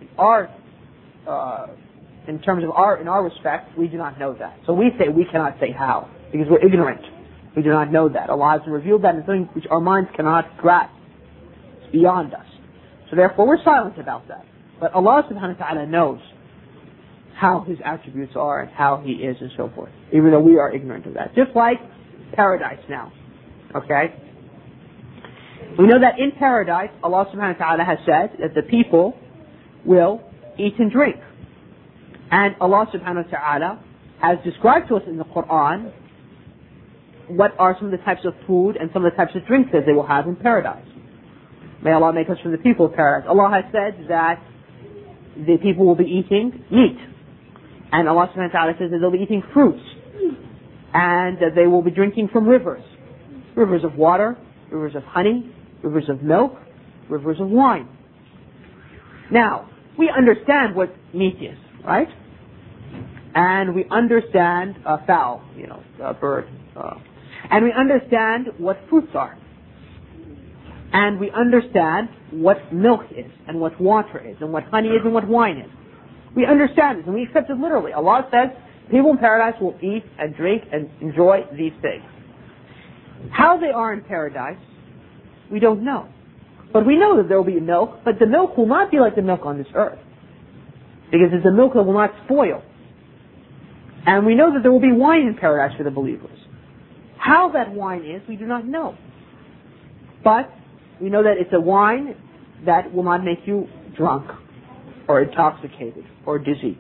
in terms of in our respect, we do not know that. So we cannot say how, because we're ignorant. We do not know that. Allah has revealed that in something which our minds cannot grasp. It's beyond us. So therefore we're silent about that. But Allah subhanahu wa ta'ala knows how His attributes are and how He is and so forth, even though we are ignorant of that. Just like paradise now. Okay? We know that in paradise, Allah subhanahu wa ta'ala has said that the people will eat and drink. And Allah subhanahu wa ta'ala has described to us in the Quran what are some of the types of food and some of the types of drinks that they will have in paradise. May Allah make us from the people of paradise. Allah has said that the people will be eating meat. And Allah subhanahu wa ta'ala says that they'll be eating fruits. And that they will be drinking from rivers. Rivers of water, rivers of honey, rivers of milk, rivers of wine. Now, we understand what meat is, right? And we understand a fowl, a bird. And we understand what fruits are. And we understand what milk is, and what water is, and what honey is, and what wine is. We understand this, and we accept it literally. Allah says, people in paradise will eat and drink and enjoy these things. How they are in paradise, we don't know. But we know that there will be milk, but the milk will not be like the milk on this earth. Because it's a milk that will not spoil. And we know that there will be wine in paradise for the believers. How that wine is, we do not know. But we know that it's a wine that will not make you drunk, or intoxicated, or dizzy.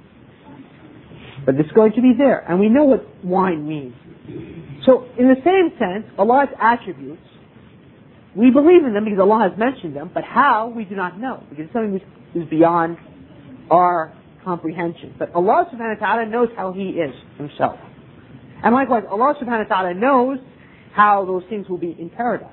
But it's going to be there, and we know what wine means. So, in the same sense, Allah's attributes, we believe in them because Allah has mentioned them, but how, we do not know, because it's something which is beyond our comprehension. But Allah subhanahu wa ta'ala knows how He is Himself. And likewise, Allah subhanahu wa ta'ala knows how those things will be in paradise.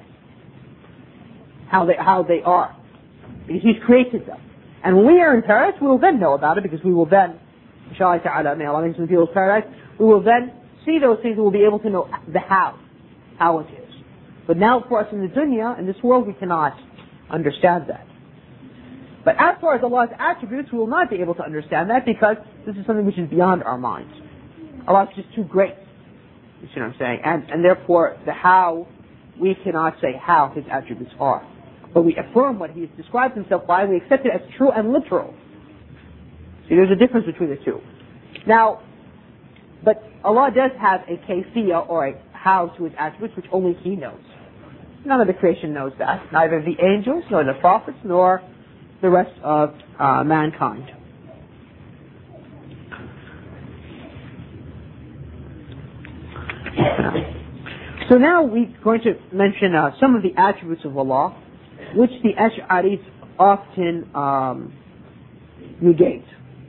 How they are. Because He's created them. And when we are in paradise, we will then know about it, because we will then, inshallah ta'ala, may Allah make some people's paradise, we will then see those things and we'll be able to know the how it is. But now for us in the dunya, in this world, we cannot understand that. But as far as Allah's attributes, we will not be able to understand that, because this is something which is beyond our minds. Allah is just too great. You see what I'm saying? And therefore, the how, we cannot say how His attributes are. But we affirm what He has described Himself by, and we accept it as true and literal. See, there's a difference between the two. Now, but Allah does have a kayfiyah, or a how to His attributes, which only He knows. None of the creation knows that. Neither the angels, nor the prophets, nor the rest of mankind. So now we're going to mention some of the attributes of Allah, which the Ash'aris often negate.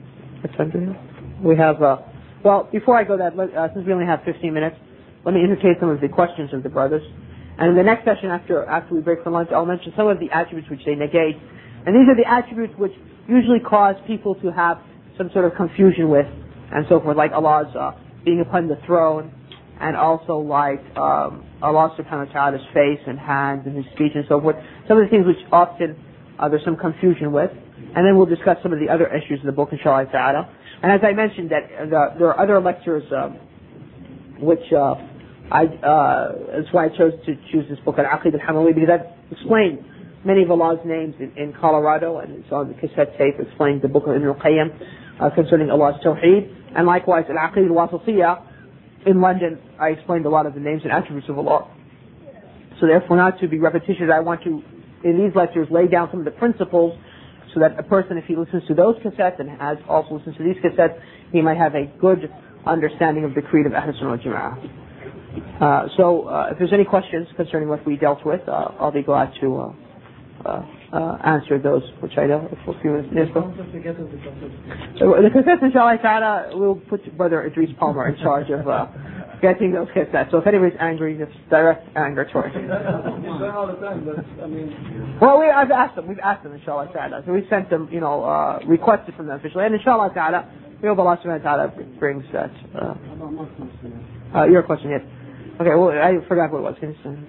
We have, well, before I go that, since we only have 15 minutes, let me entertain some of the questions of the brothers. And in the next session, after we break for lunch, I'll mention some of the attributes which they negate. And these are the attributes which usually cause people to have some sort of confusion with, and so forth, like Allah's being upon the throne, and also like Allah subhanahu wa ta'ala's face and hands and His speech and so forth. Some of the things which often there's some confusion with. And then we'll discuss some of the other issues in the book, inshallah ta'ala. And as I mentioned, that there are other lectures which that's why I chose to choose this book, Al-Aqid al-Hamawi, because I've explained many of Allah's names in Colorado, and it's on the cassette tape explaining the book of Ibn al-Qayyim concerning Allah's Tawheed. And likewise, Al-Aqid al-Wasatiyah in London, I explained a lot of the names and attributes of Allah. So therefore, not to be repetitious, I want to, in these lectures, lay down some of the principles so that a person, if he listens to those cassettes and has also listens to these cassettes, he might have a good understanding of the creed of Ahl Sunnah wal Jama'ah. If there's any questions concerning what we dealt with, I'll be glad to answer those, which I know for a few minutes. So the cassettes, inshallah ta'ala, we'll put Brother Idris Palmer in charge of getting those cassettes. So if anybody's angry, just direct anger towards him. Well, I've asked them. We've asked them, inshallah ta'ala. So we sent them, requested from them officially. And inshallah ta'ala, we hope Allah subhanahu wa ta'ala brings that. Your question, yes. Okay, well, I forgot what it was. Can you say?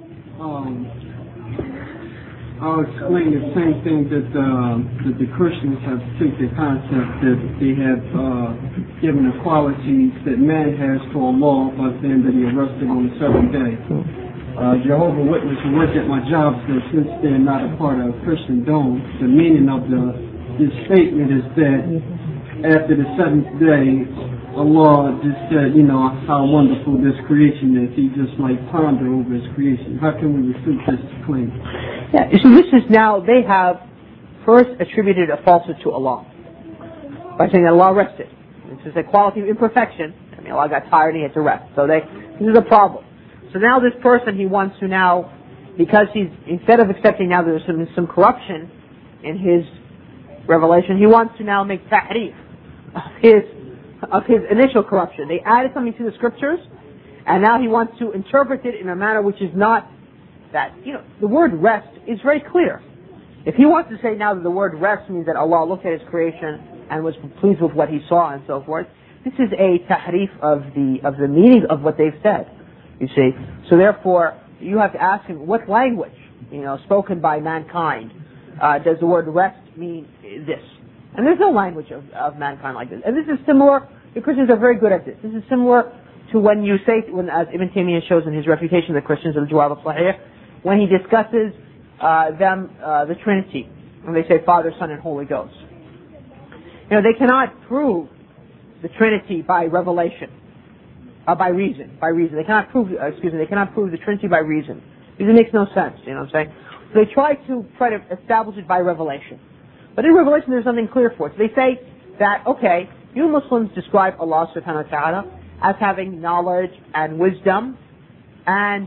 I'll explain the same thing that the Christians have took the concept that they have given the qualities that man has to Allah, but then that he rested on the seventh day. Jehovah's Witness who worked at my job said since they're not a part of Christian Dome, the meaning of this statement is that after the seventh day, Allah just said, how wonderful this creation is. He just ponder over his creation. How can we refute this claim? Yeah, you see, this is now, they have first attributed a falsehood to Allah by saying that Allah rested. This is a quality of imperfection. Allah got tired and he had to rest. So this is a problem. So now this person, he wants to now, because instead of accepting now there's some corruption in his revelation, he wants to now make tahrif of his initial corruption. They added something to the scriptures, and now he wants to interpret it in a manner which is not that. The word rest is very clear. If he wants to say now that the word rest means that Allah looked at his creation and was pleased with what he saw and so forth, this is a tahrif of the meaning of what they've said. You see, so therefore you have to ask him what language, spoken by mankind, does the word rest mean this? And there's no language of mankind like this. And this is similar, the Christians are very good at this. This is similar to when you say, as Ibn Taymiyyah shows in his refutation of the Christians of the Jawab al-Sahih, when he discusses the Trinity, and they say Father, Son, and Holy Ghost. They cannot prove the Trinity by revelation, by reason. They cannot prove, they cannot prove the Trinity by reason. Because it makes no sense, you know what I'm saying? So they try to establish it by revelation. But in revelation there's something clear for it. So they say that, okay, you Muslims describe Allah subhanahu wa ta'ala as having knowledge and wisdom and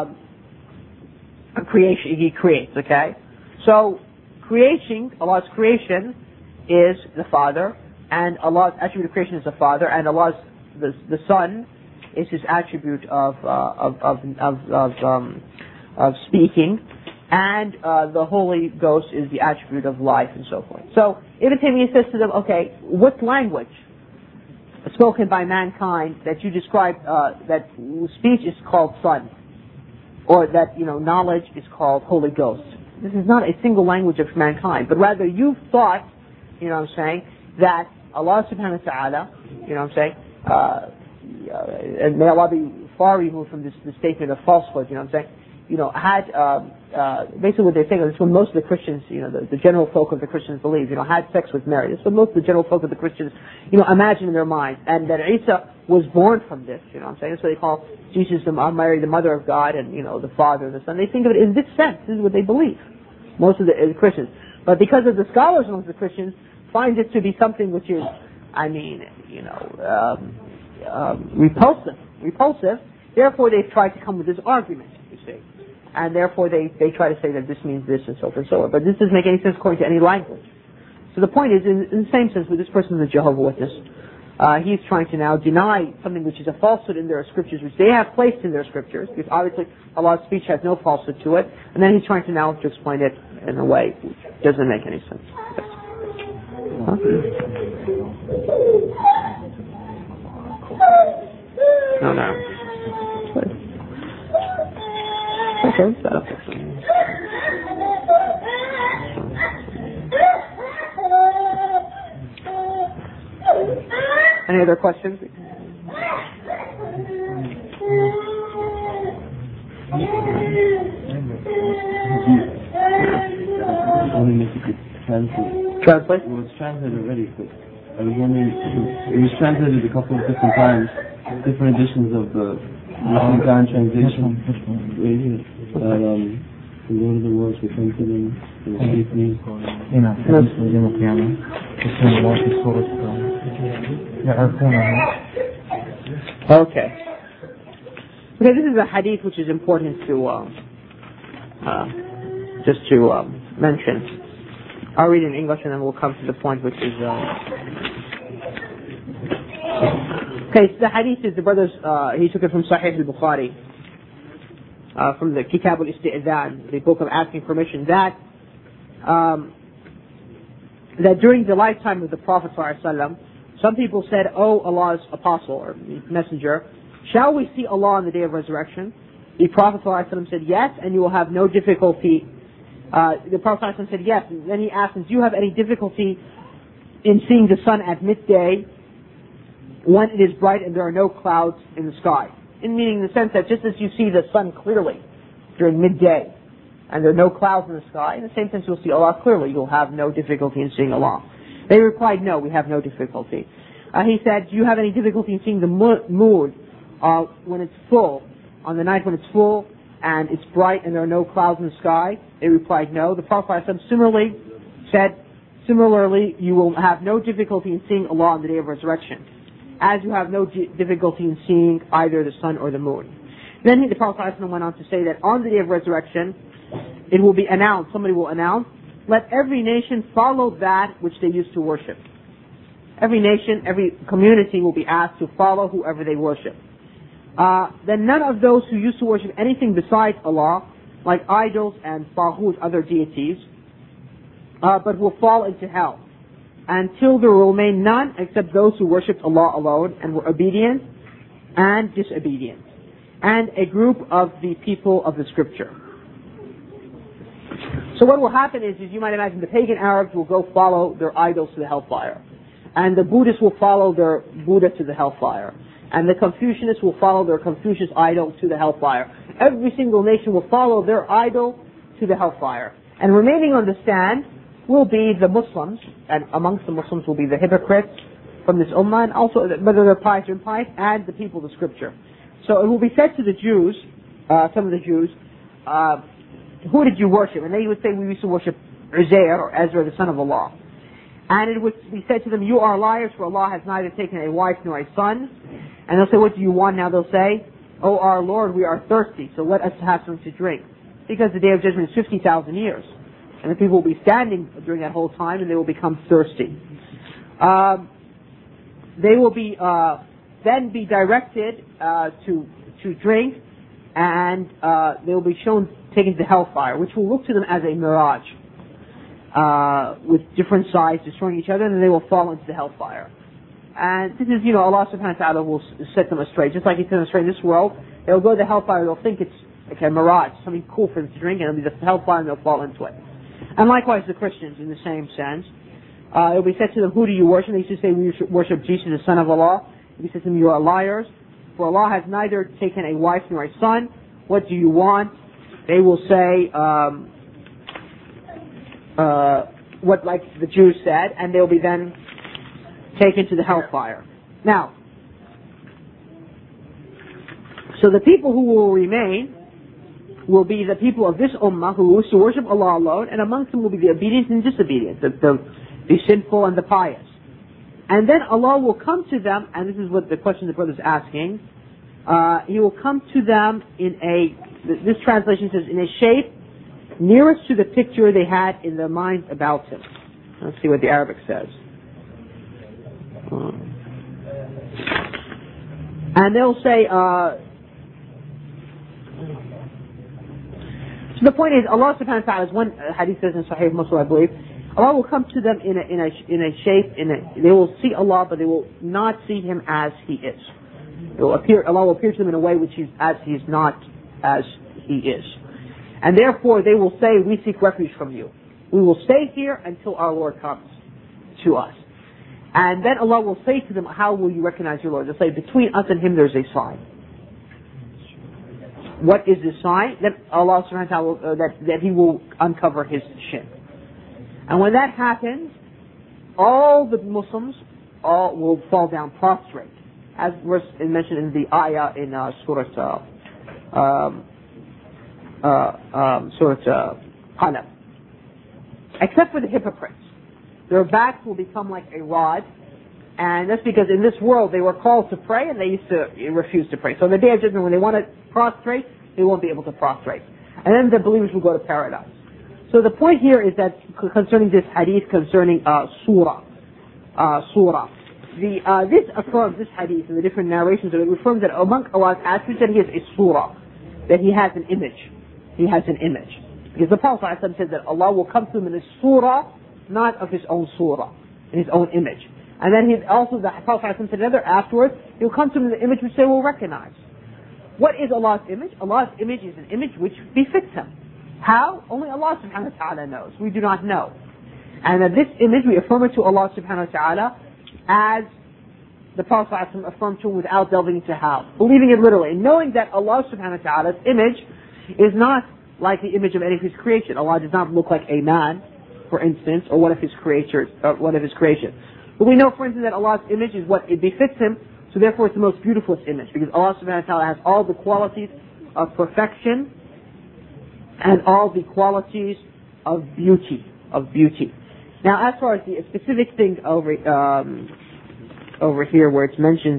creation. He creates, okay? So Allah's creation is the Father, and Allah's attribute of creation is the Father, and Allah's the Son is his attribute of speaking, and the Holy Ghost is the attribute of life and so forth. So Ibn Taymiyyah says to them, okay, what language spoken by mankind that you describe that speech is called Son, or that knowledge is called Holy Ghost? This is not a single language of mankind, but rather you've thought, that Allah subhanahu wa ta'ala, and may Allah be far removed from this statement of falsehood, had, basically what they're saying is when most of the Christians, the general folk of the Christians believe, had sex with Mary. That's what most of the general folk of the Christians, imagine in their minds. And that Isa was born from this, That's why they call Jesus Mary the mother of God and, the Father and the Son. They think of it in this sense. This is what they believe. Most of the Christians. But because of the scholars amongst the Christians find it to be something which is, repulsive, therefore they've tried to come with this argument, you see. And therefore they try to say that this means this and so forth and so on. But this doesn't make any sense according to any language. So the point is, in the same sense with this person, the Jehovah's Witness, he's trying to now deny something which is a falsehood in their scriptures, which they have placed in their scriptures, because obviously Allah's speech has no falsehood to it, and then he's trying to now to explain it in a way which doesn't make any sense. Yes. Huh? No. Okay, that'll fix it. Any other questions? Translate? It was translated already, but I was wondering, it was translated a couple of different times, different editions of the Muslim translation. The Lord of the Worlds referring to them in the Evening. Okay. Okay, this is a hadith which is important to just to mention. I'll read it in English and then we'll come to the point which is okay, so the hadith is the brothers he took it from Sahih al-Bukhari, from the Kitab al-Isti'adhan, the book of asking permission, that during the lifetime of the Prophet ﷺ, some people said, "Oh, Allah's apostle or messenger, shall we see Allah on the day of resurrection?" The Prophet ﷺ said, "Yes, and you will have no difficulty." The Prophet ﷺ said, "Yes." And then he asked them, "Do you have any difficulty in seeing the sun at midday when it is bright and there are no clouds in the sky?" In meaning the sense that just as you see the sun clearly during midday and there are no clouds in the sky, in the same sense you'll see Allah clearly. You'll have no difficulty in seeing Allah. They replied, "No, we have no difficulty." He said, "Do you have any difficulty in seeing the moon when it's full, on the night when it's full and it's bright and there are no clouds in the sky?" They replied, "No." The Prophet similarly said, "Similarly, you will have no difficulty in seeing Allah on the day of resurrection, as you have no difficulty in seeing either the sun or the moon." Then the Prophet went on to say that on the day of resurrection, it will be announced, somebody will announce, "Let every nation follow that which they used to worship." Every nation, every community will be asked to follow whoever they worship. Then none of those who used to worship anything besides Allah, like idols and taghut, other deities, but will fall into hell, until there will remain none except those who worshipped Allah alone and were obedient and disobedient, and a group of the people of the scripture. So what will happen is you might imagine the pagan Arabs will go follow their idols to the hellfire, and the Buddhists will follow their Buddha to the hellfire, and the Confucianists will follow their Confucius idol to the hellfire. Every single nation will follow their idol to the hellfire. And remaining on the stand will be the Muslims, and amongst the Muslims will be the hypocrites from this ummah, and also whether they're pious or impious, and the people of the scripture. So it will be said to the Jews, some of the Jews, "Who did you worship?" And they would say, "We used to worship Uzair or Ezra, the son of Allah." And it would be said to them, "You are liars, for Allah has neither taken a wife nor a son." And they'll say, "What do you want now?" They'll say, "Oh, our Lord, we are thirsty, so let us have something to drink." Because the day of judgment is 50,000 years. And the people will be standing during that whole time and they will become thirsty. They will be then be directed to drink, and they will be taken to hellfire, which will look to them as a mirage, with different sides destroying each other, and then they will fall into the hellfire. And this is, Allah subhanahu wa ta'ala will set them astray. Just like He set them astray in this world, they'll go to the hellfire, they'll think it's like a mirage, something cool for them to drink, and it'll be the hellfire and they'll fall into it. And likewise the Christians in the same sense. It will be said to them, "Who do you worship?" They used to say, "We worship Jesus, the son of Allah." It will be said to them, "You are liars, for Allah has neither taken a wife nor a son. What do you want?" They will say, what like the Jews said, and they will be then taken to the hellfire. Now, so the people who will remain will be the people of this ummah who wish to worship Allah alone, and amongst them will be the obedient and disobedient, the sinful and the pious. And then Allah will come to them, and this is what the question the brother is asking, He will come to them this translation says, in a shape nearest to the picture they had in their minds about Him. Let's see what the Arabic says. And they'll say, so the point is, Allah subhanahu wa ta'ala, as one hadith says in Sahih Muslim, I believe, Allah will come to them in a shape, they will see Allah, but they will not see Him as He is. Allah will appear to them in a way which as He is not as He is. And therefore they will say, "We seek refuge from you. We will stay here until our Lord comes to us." And then Allah will say to them, "How will you recognize your Lord?" They'll say, "Between us and Him there's a sign." What is the sign? That Allah subhanahu wa ta'ala, that He will uncover His shin. And when that happens, all the Muslims will fall down prostrate, as was mentioned in the ayah in Surah Qalam. Except for the hypocrites. Their backs will become like a rod, And that's because in this world they were called to pray and they used to refuse to pray. So on the Day of Judgment, when they want to prostrate, they won't be able to prostrate. And then the believers will go to paradise. So the point here is that concerning this hadith, concerning surah. This affirms, this hadith and the different narrations of it, affirms that among Allah's attributes that He is a surah, that He has an image. He has an image. Because the Prophet ﷺ said that Allah will come to him in a surah, not of His own surah, in His own image. And then the Prophet ﷺ said another afterwards, He'll come to him in the image which they will recognize. What is Allah's image? Allah's image is an image which befits Him. How? Only Allah subhanahu wa ta'ala knows. We do not know. And that this image, we affirm it to Allah subhanahu wa ta'ala as the Prophet ﷺ affirmed to him without delving into how. Believing it literally. And knowing that Allah subhanahu wa ta'ala's image is not like the image of any of His creation. Allah does not look like a man, for instance, or one of His creatures, or one of His creation. But we know, for instance, that Allah's image is what it befits Him, so therefore it's the most beautiful image, because Allah subhanahu wa ta'ala has all the qualities of perfection and all the qualities of beauty. Now, as far as the specific thing over here where it mentions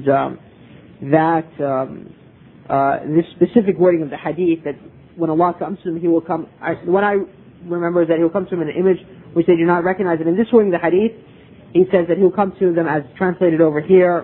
this specific wording of the hadith, that when Allah comes to them, He will come. What I remember is that He will come to them in an image which they do not recognize. And in this wording of the hadith, He says that He'll come to them, as translated over here,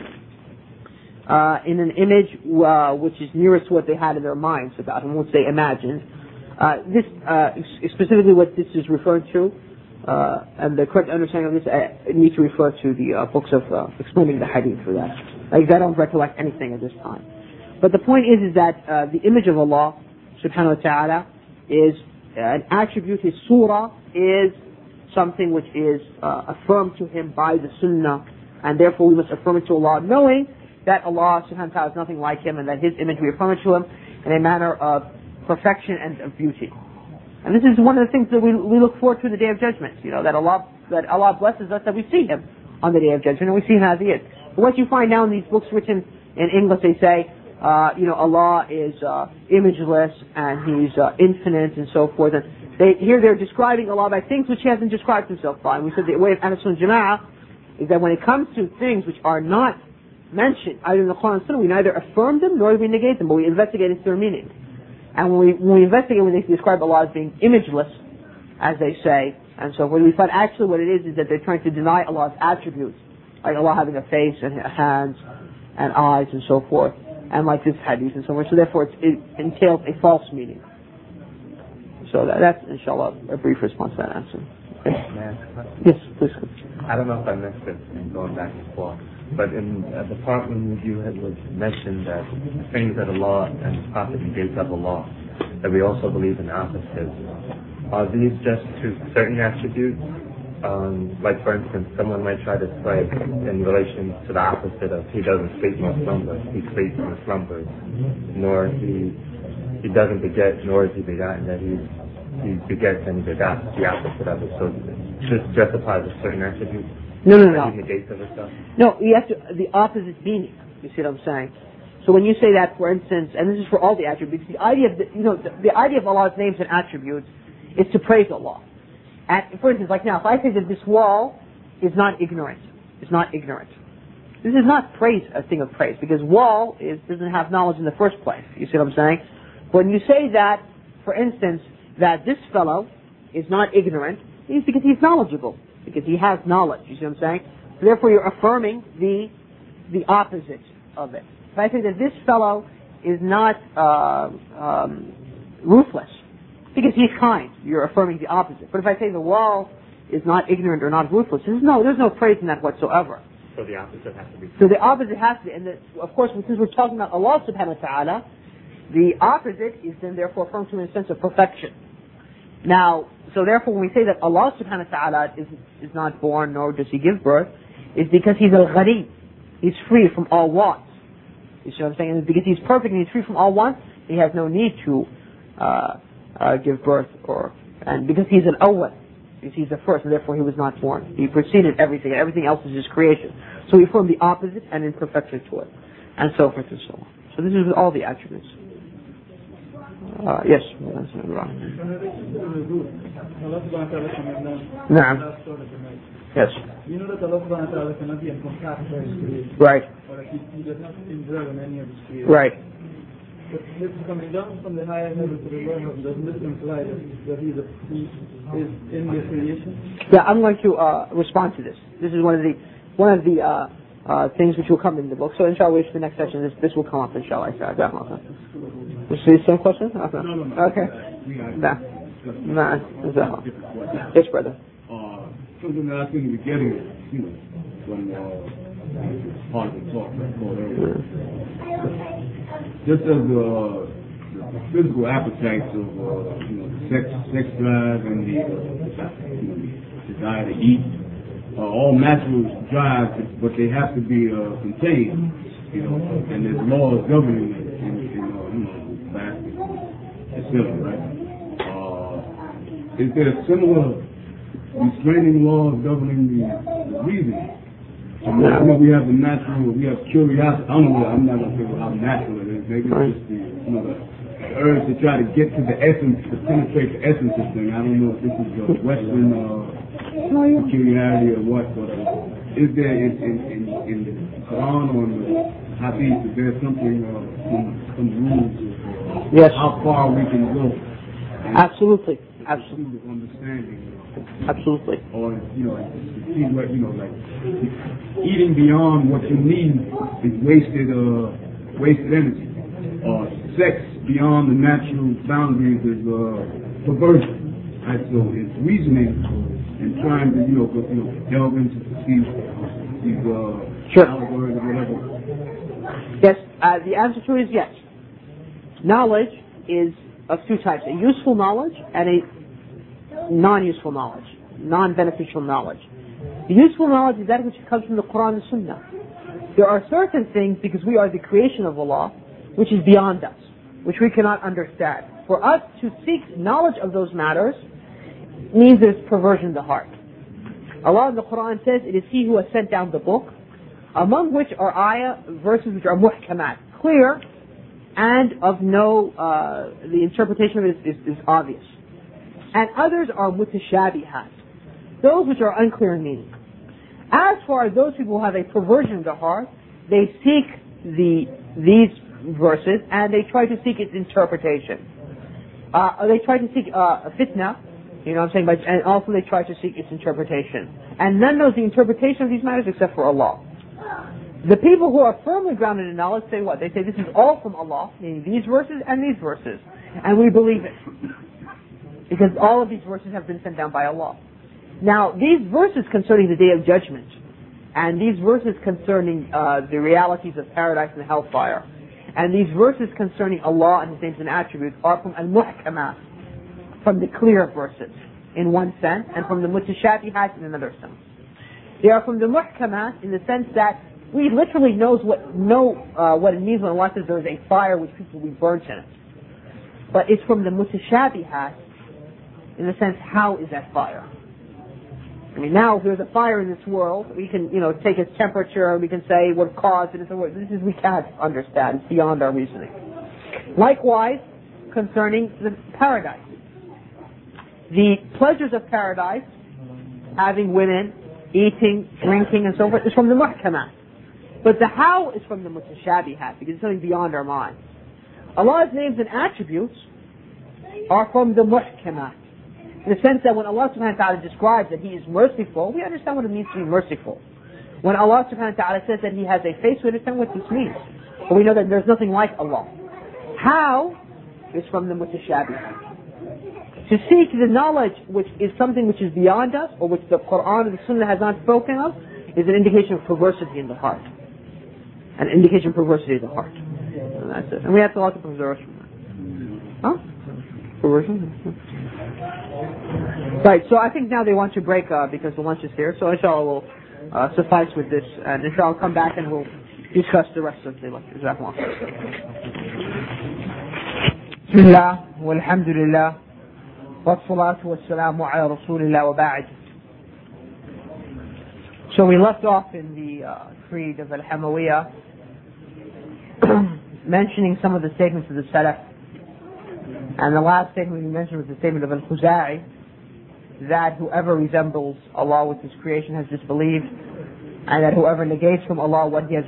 in an image which is nearest to what they had in their minds about Him, which they imagined. This specifically what this is referred to, and the correct understanding of this, I need to refer to the books of explaining the hadith for that. Like, I don't recollect anything at this time. But the point is that the image of Allah subhanahu wa ta'ala is an attribute. His surah is something which is affirmed to Him by the sunnah, and therefore we must affirm it to Allah, knowing that Allah subhanahu wa ta'ala is nothing like Him, and that His image we affirm it to Him in a manner of perfection and of beauty. And this is one of the things that we look forward to the Day of Judgment. That Allah blesses us that we see Him on the Day of Judgment, and we see Him as He is. But what you find now in these books written in English, they say, Allah is imageless and He's infinite and so forth. And they're describing Allah by things which He hasn't described Himself by. And we said the way of Ahlus Sunnah Jama'ah is that when it comes to things which are not mentioned either in the Quran and Sunnah, we neither affirm them nor do we negate them, but we investigate into their meaning. And when we investigate, when they describe Allah as being imageless, as they say, and so forth, we find actually what it is that they're trying to deny Allah's attributes, like Allah having a face and hands and eyes and so forth, and like this hadith and so forth. So therefore it entails a false meaning. So that's, inshallah, a brief response to that answer. Okay. Yes, please. I don't know if I missed it in going back and forth, but in the part when you had mentioned that things that Allah and His Prophet negates of Allah, that we also believe in opposites. Are these just to certain attributes? Like for instance, someone might try to say in relation to the opposite of He doesn't sleep nor slumber, He sleeps nor slumbers, nor He doesn't beget nor is He begotten, that He begets and He begots, the opposite of it. So just justifies a certain attribute. No. He negates of itself. No, you have to the opposite meaning. You see what I'm saying? So when you say that, for instance, and this is for all the attributes, the idea of the idea of Allah's names and attributes is to praise Allah. For instance, like now, if I say that this wall is not ignorant, this is not praise, a thing of praise, because wall doesn't have knowledge in the first place. You see what I'm saying? When you say that, for instance, that this fellow is not ignorant, it's because he's knowledgeable, because he has knowledge. You see what I'm saying? So therefore, you're affirming the opposite of it. If I say that this fellow is not ruthless, because he's kind, you're affirming the opposite. But if I say the wall is not ignorant or not ruthless, there's no praise in that whatsoever. So the opposite has to be. So the opposite has to be, and of course, since we're talking about Allah subhanahu wa ta'ala, the opposite is then therefore affirmed to in a sense of perfection. Now, so therefore when we say that Allah subhanahu wa ta'ala is not born nor does He give birth, it's because He's al-Gharib. He's free from all wants. You see what I'm saying? And because He's perfect and He's free from all wants, He has no need to give birth, and because He's an awwal, because He's the first, and therefore He was not born. He preceded everything, and everything else is His creation. So we affirm the opposite and imperfection to it, and so forth and so on. So this is with all the attributes. Yes. نعم. Yes. You know that Allah subhanahu wa ta'ala cannot be in contact with his creation. Right. Or that he does not indwell in any of his creation. Right. But this coming down from the higher heaven to the lower heaven, doesn't this imply that he is in the creation? Yeah, I'm going to respond to this. This is one of the things which will come in the book. So inshallah, wait for the next session. This will come up inshallah. You see the same question? Okay. No. Yes, brother. Something that I think we're getting, from part of the talk that called earlier. Just as the physical appetites of sex drive and the desire to eat are all natural drives, but they have to be contained, and there's laws governing it in fasting, etc. Right? Is there a similar restraining laws governing the reasoning? We have the natural, we have curiosity. I don't know, I'm not going to say how natural it is. Maybe it's just the urge to try to get to the essence, to penetrate the essence of things. I don't know if this is a Western peculiarity or what, but is there in the Quran or in the Hadith, is there something, some rules of yes. how far we can go? Absolutely. Understanding. Absolutely. Or, see what, like, eating beyond what you need is wasted energy. Or sex beyond the natural boundaries is perversion. Right? So it's reasoning and trying to, delve into these allegories or whatever. Yes, the answer to it is yes. Knowledge is of two types: a useful knowledge and a non-useful knowledge, non-beneficial knowledge. The useful knowledge is that which comes from the Quran and Sunnah. There are certain things, because we are the creation of Allah, which is beyond us, which we cannot understand. For us to seek knowledge of those matters means there's perversion in the heart. Allah in the Quran says, it is He who has sent down the book, among which are ayah, verses which are muhkamat, clear, and of no, the interpretation of it is obvious. And others are mutashabihat, those which are unclear in meaning. As far as those people who have a perversion in their heart, they seek these verses and they try to seek its interpretation. They try to seek a fitna, and also they try to seek its interpretation. And none knows the interpretation of these matters except for Allah. The people who are firmly grounded in knowledge say what? They say this is all from Allah, meaning these verses and these verses. And we believe it. Because all of these verses have been sent down by Allah. Now, these verses concerning the Day of Judgment, and these verses concerning the realities of paradise and hellfire, and these verses concerning Allah and His names and attributes are from al-muhkamat, from the clear verses, in one sense, and from the mutashabihat in another sense. They are from the muhkamat in the sense that we literally know what it means when Allah says there is a fire which people will be burnt in it. But it's from the mutashabihat in the sense, how is that fire? I mean, now if there's a fire in this world, we can, take its temperature, we can say what caused it, we can't understand, it's beyond our reasoning. Likewise, concerning the paradise. The pleasures of paradise, having women, eating, drinking, and so forth, is from the muhkamat. But the how is from the mutashabihat, because it's something beyond our mind. Allah's names and attributes are from the muhkamat. In the sense that when Allah subhanahu wa ta'ala describes that He is merciful, we understand what it means to be merciful. When Allah subhanahu wa ta'ala says that He has a face, we understand what this means. But we know that there's nothing like Allah. How is from the mutashabih. To seek the knowledge which is something which is beyond us, or which the Quran and the Sunnah has not spoken of, is an indication of perversity in the heart. An indication of perversity in the heart. And that's it. And we have to also preserve us from that. Huh? Perversion? Right, so I think now they want to break because the lunch is here. So inshallah we'll suffice with this. And inshallah I'll come back and we'll discuss the rest of the lecture. Jazakumullah. Bismillah, walhamdulillah, wassalatu wassalamu ala rasulillah wa ba'd. So we left off in the creed of Al-Hamawiyah, mentioning some of the statements of the Salaf. And the last statement we mentioned was the statement of Al-Khuza'i, that whoever resembles Allah with His creation has disbelieved, and that whoever negates from Allah what He has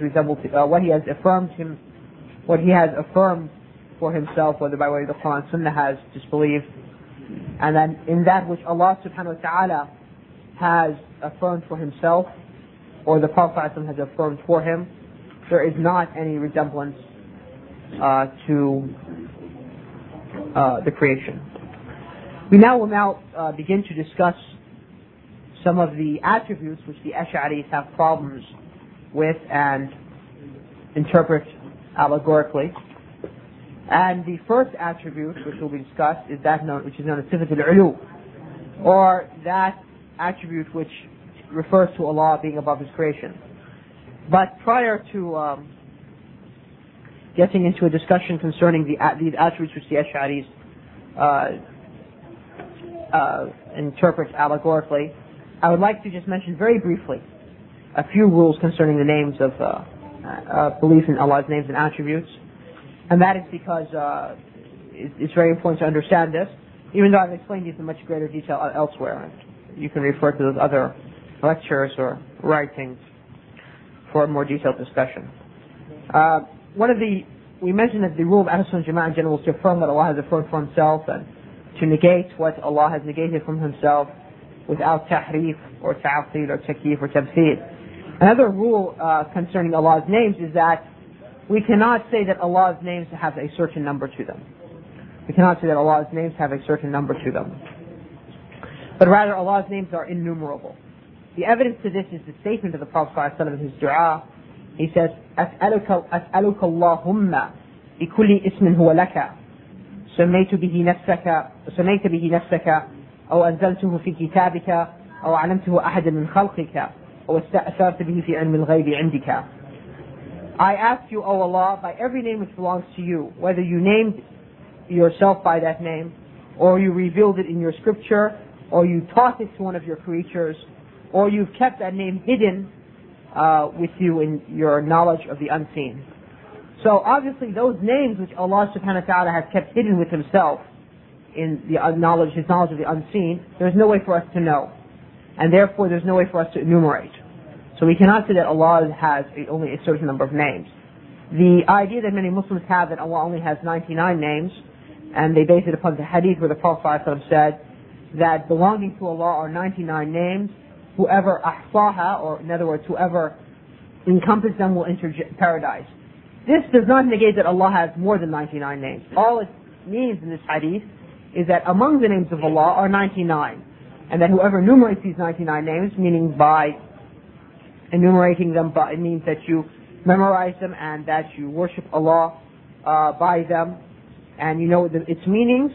affirmed for Himself, whether by way of the Quran and Sunnah, has disbelieved. And then in that which Allah subhanahu wa ta'ala has affirmed for Himself, or the Prophet has affirmed for Him, there is not any resemblance to the creation. We will now begin to discuss some of the attributes which the Ash'aris have problems with and interpret allegorically. And the first attribute which will be discussed is that which is known as Sifat al-Ulu, or that attribute which refers to Allah being above His creation. But prior to getting into a discussion concerning these attributes which the Ash'aris interpret allegorically, I would like to just mention very briefly a few rules concerning the names of belief in Allah's names and attributes. And that is because it's very important to understand this, even though I've explained these in much greater detail elsewhere. You can refer to those other lectures or writings for a more detailed discussion. We mentioned that the rule of Ahlus Sunnah Jama'ah in general is to affirm what Allah has affirmed for Himself, and to negate what Allah has negated from Himself without tahrif or ta'til or takyif or tamthil. Another rule concerning Allah's names is that we cannot say that Allah's names have a certain number to them. We cannot say that Allah's names have a certain number to them. But rather, Allah's names are innumerable. The evidence to this is the statement of the Prophet ﷺ in his dua. He says, أسألك اللهم بكل اسم هو لك سميت به نفسك أو أنزلته في كتابك أو علمته أحدا من خلقك أو استأثرت به في علم الغيب عندك. I ask you, O Allah, by every name which belongs to you, whether you named yourself by that name, or you revealed it in your scripture, or you taught it to one of your creatures, or you've kept that name hidden with you in your knowledge of the unseen. So obviously those names which Allah subhanahu wa ta'ala has kept hidden with Himself in the His knowledge of the unseen, there's no way for us to know. And therefore there's no way for us to enumerate. So we cannot say that Allah has only a certain number of names. The idea that many Muslims have that Allah only has 99 names, and they base it upon the hadith where the Prophet ﷺ said that belonging to Allah are 99 names, whoever ahsaha, or in other words, whoever encompasses them will enter paradise. This does not negate that Allah has more than 99 names. All it means in this hadith is that among the names of Allah are 99, and that whoever enumerates these 99 names, meaning by enumerating them, it means that you memorize them and that you worship Allah by them, and you know its meanings,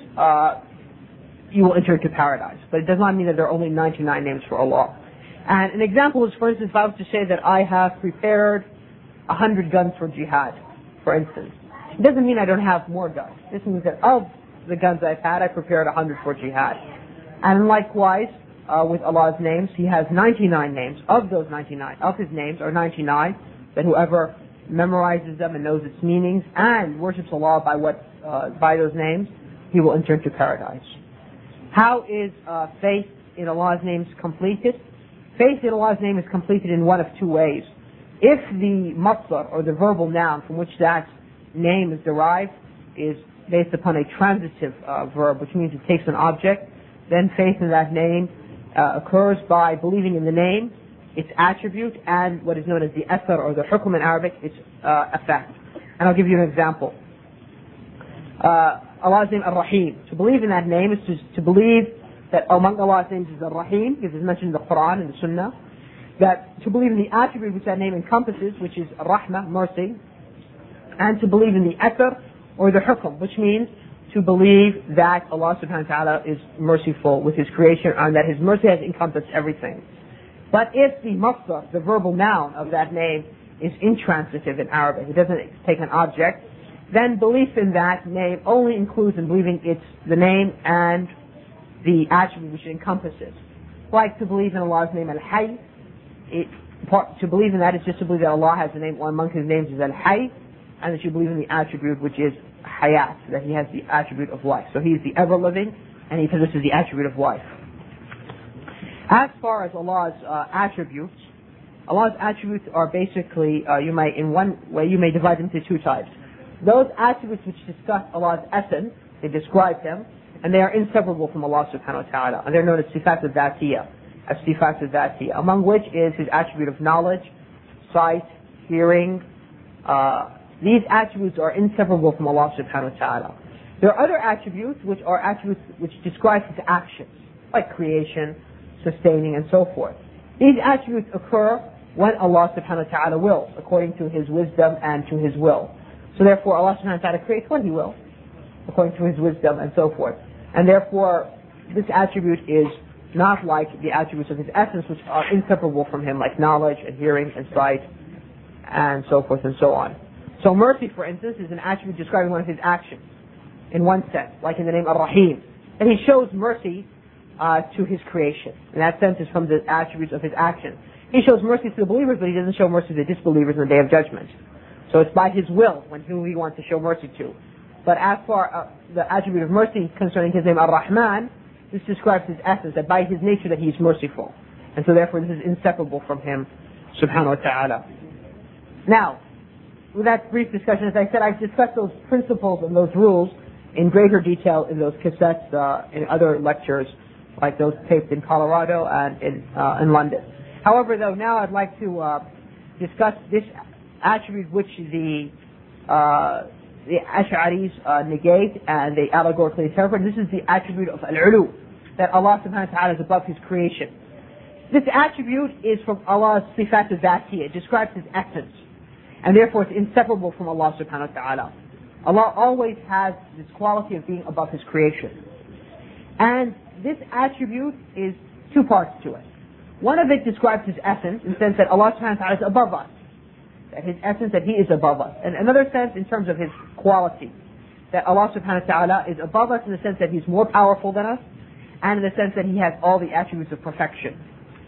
you will enter into paradise. But it does not mean that there are only 99 names for Allah. And an example is, for instance, if I was to say that I have prepared 100 guns for jihad, for instance. It doesn't mean I don't have more guns. This means that of the guns I've had, I prepared 100 for jihad. And likewise, with Allah's names, He has 99 names. Of those 99, of His names are 99, that whoever memorizes them and knows its meanings and worships Allah by those names, he will enter into paradise. How is faith in Allah's names completed? Faith in Allah's name is completed in one of two ways. If the masdar, or the verbal noun from which that name is derived, is based upon a transitive verb, which means it takes an object, then faith in that name occurs by believing in the name, its attribute, and what is known as the athar, or the hukm in Arabic, its effect. And I'll give you an example. Allah's name Ar-Rahim. To believe in that name is to believe that among Allah's names is Ar-Rahim, because it's mentioned in the Quran and the Sunnah. That to believe in the attribute which that name encompasses, which is Rahmah, mercy, and to believe in the athar, or the hukm, which means to believe that Allah subhanahu wa ta'ala is merciful with His creation and that His mercy has encompassed everything. But if the masdar, the verbal noun of that name, is intransitive in Arabic, it doesn't take an object, then belief in that name only includes in believing it's the name and the attribute which it encompasses. Like to believe in Allah's name Al-Hayy, to believe in that is just to believe that Allah has a name, one among His names is Al-Hayy, and that you believe in the attribute which is Hayat, that He has the attribute of life. So He is the ever-living, and He possesses the attribute of life. As far as Allah's attributes are basically, in one way, you may divide them into two types. Those attributes which discuss Allah's essence, they describe Him, and they are inseparable from Allah subhanahu wa ta'ala. And they're known as sifat al-dhatiyah, among which is His attribute of knowledge, sight, hearing. These attributes are inseparable from Allah subhanahu wa ta'ala. There are other attributes which are attributes which describe His actions, like creation, sustaining, and so forth. These attributes occur when Allah subhanahu wa ta'ala wills, according to His wisdom and to His will. So therefore Allah subhanahu wa ta'ala creates when He will, according to His wisdom and so forth. And therefore this attribute is not like the attributes of His essence, which are inseparable from Him, like knowledge and hearing and sight and so forth and so on. So mercy, for instance, is an attribute describing one of His actions, in one sense, like in the name Ar-Rahim. And He shows mercy to His creation. In that sense, is from the attributes of His action. He shows mercy to the believers, but He doesn't show mercy to the disbelievers on the Day of Judgment. So it's by His will who He wants to show mercy to. But as for the attribute of mercy concerning His name Ar-Rahman, this describes His essence, that by His nature that He is merciful. And so therefore this is inseparable from Him subhanahu wa ta'ala. Now, with that brief discussion, as I said, I've discussed those principles and those rules in greater detail in those cassettes in other lectures, like those taped in Colorado and in London. However, though, now I'd like to discuss this attribute which the Ash'aris negate and they allegorically interpret. This is the attribute of al-ulu, that Allah subhanahu wa ta'ala is above His creation. This attribute is from Allah's sifat al-dhatiyah. It describes His essence, and therefore it's inseparable from Allah subhanahu wa ta'ala. Allah always has this quality of being above His creation. And this attribute is two parts to it. One of it describes His essence in the sense that Allah subhanahu wa ta'ala is above us. That His essence, that He is above us. And another sense in terms of His quality, that Allah subhanahu wa ta'ala is above us in the sense that He's more powerful than us, and in the sense that He has all the attributes of perfection.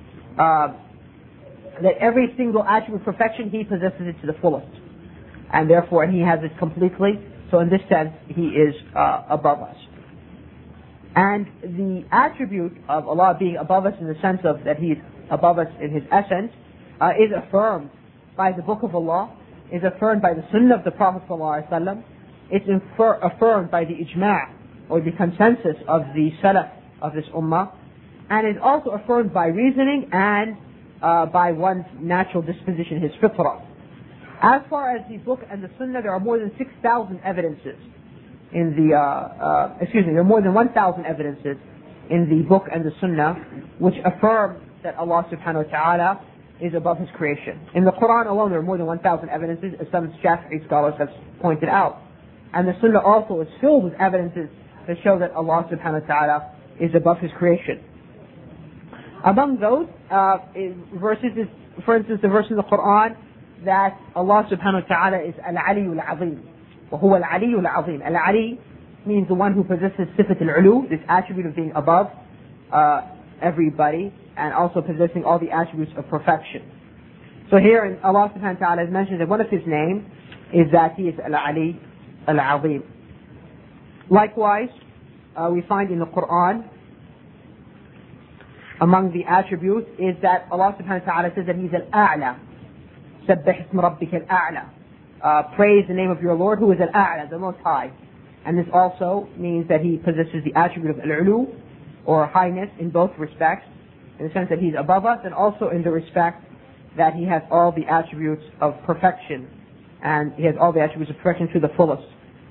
That every single attribute of perfection, He possesses it to the fullest. And therefore He has it completely. So in this sense, He is above us. And the attribute of Allah being above us in the sense of that He is above us in His essence is affirmed by the Book of Allah, is affirmed by the Sunnah of the Prophet ﷺ, it's affirmed by the ijma' or the consensus of the Salaf of this Ummah, and is also affirmed by reasoning and by one's natural disposition, his fitrah. As far as the Book and the Sunnah, there are more than 6,000 evidences in the, there are more than 1,000 evidences in the Book and the Sunnah which affirm that Allah subhanahu wa ta'ala is above His creation. In the Quran alone, there are more than 1,000 evidences, as some Shafi'i scholars have pointed out. And the Sunnah also is filled with evidences that show that Allah subhanahu wa ta'ala is above His creation. Among those verses is, for instance, the verse in the Quran that Allah subhanahu wa ta'ala is Al-Aliyu Al-Azim. وَهُوَ الْعَلِيُّ الْعَظِيمُ. Al-Ali means the one who possesses sifat al-ulu, this attribute of being above everybody, and also possessing all the attributes of perfection. So here Allah subhanahu wa ta'ala has mentioned that one of His names is that He is Al-Ali Al-Azim. Likewise, we find in the Quran, among the attributes is that Allah subhanahu wa ta'ala says that He's Al-A'la. سَبِّحْ اسْمَ رَبِّكَ الْأَعْلَى. Praise the name of your Lord who is Al-A'la, the Most High. And this also means that He possesses the attribute of Al-Ulu, or highness, in both respects, in the sense that He's above us, and also in the respect that He has all the attributes of perfection, and He has all the attributes of perfection to the fullest.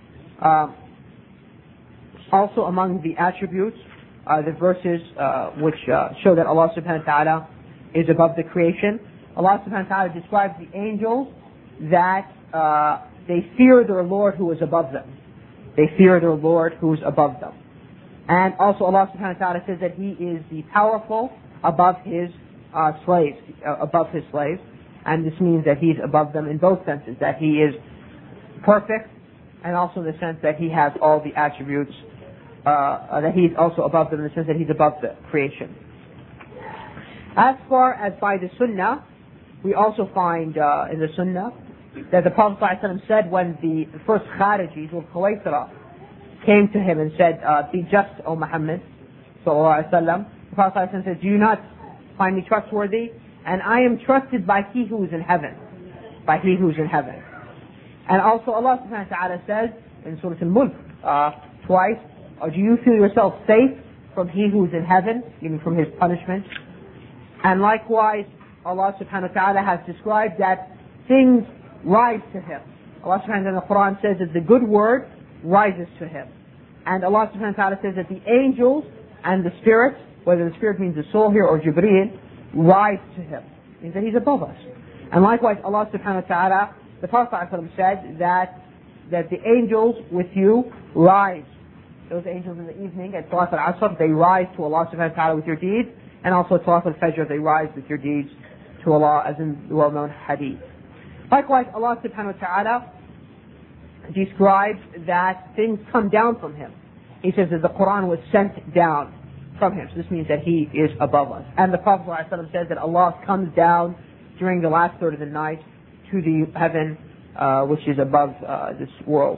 Also among the attributes, the verses which show that Allah subhanahu wa ta'ala is above the creation. Allah subhanahu wa ta'ala describes the angels that they fear their Lord who is above them. They fear their Lord who is above them. And also Allah subhanahu wa ta'ala says that He is the powerful above His slaves, and this means that He is above them in both senses, that He is perfect, and also in the sense that He has all the attributes, that He is also above them in the sense that He's above the creation. As far as by the Sunnah, we also find in the Sunnah that the Prophet ﷺ said when the first Kharijis, or Khuwaisara, came to him and said, be just, O Muhammad sallallahu alaihi wasallam. The Prophet ﷺ said, do you not find me trustworthy, and I am trusted by He who is in heaven. By He who is in heaven. And also Allah subhanahu wa ta'ala says in Surah Al-Mulk twice, or do you feel yourself safe from He who is in heaven, even from His punishment? And likewise, Allah subhanahu wa ta'ala has described that things rise to Him. Allah subhanahu wa ta'ala in the Quran says that the good word rises to Him. And Allah subhanahu wa ta'ala says that the angels and the spirits, whether the spirit means the soul here or Jibreel, rise to Him. It means that He's above us. And likewise, Allah subhanahu wa ta'ala, the Prophet said that the angels with you rise. Those angels in the evening at Salat al-Asr, they rise to Allah subhanahu wa ta'ala with your deeds, and also at Salat al-Fajr, they rise with your deeds to Allah, as in the well-known hadith. Likewise, Allah subhanahu wa ta'ala describes that things come down from Him. He says that the Quran was sent down from Him. So this means that He is above us. And the Prophet ﷺ says that Allah comes down during the last third of the night to the heaven which is above this world.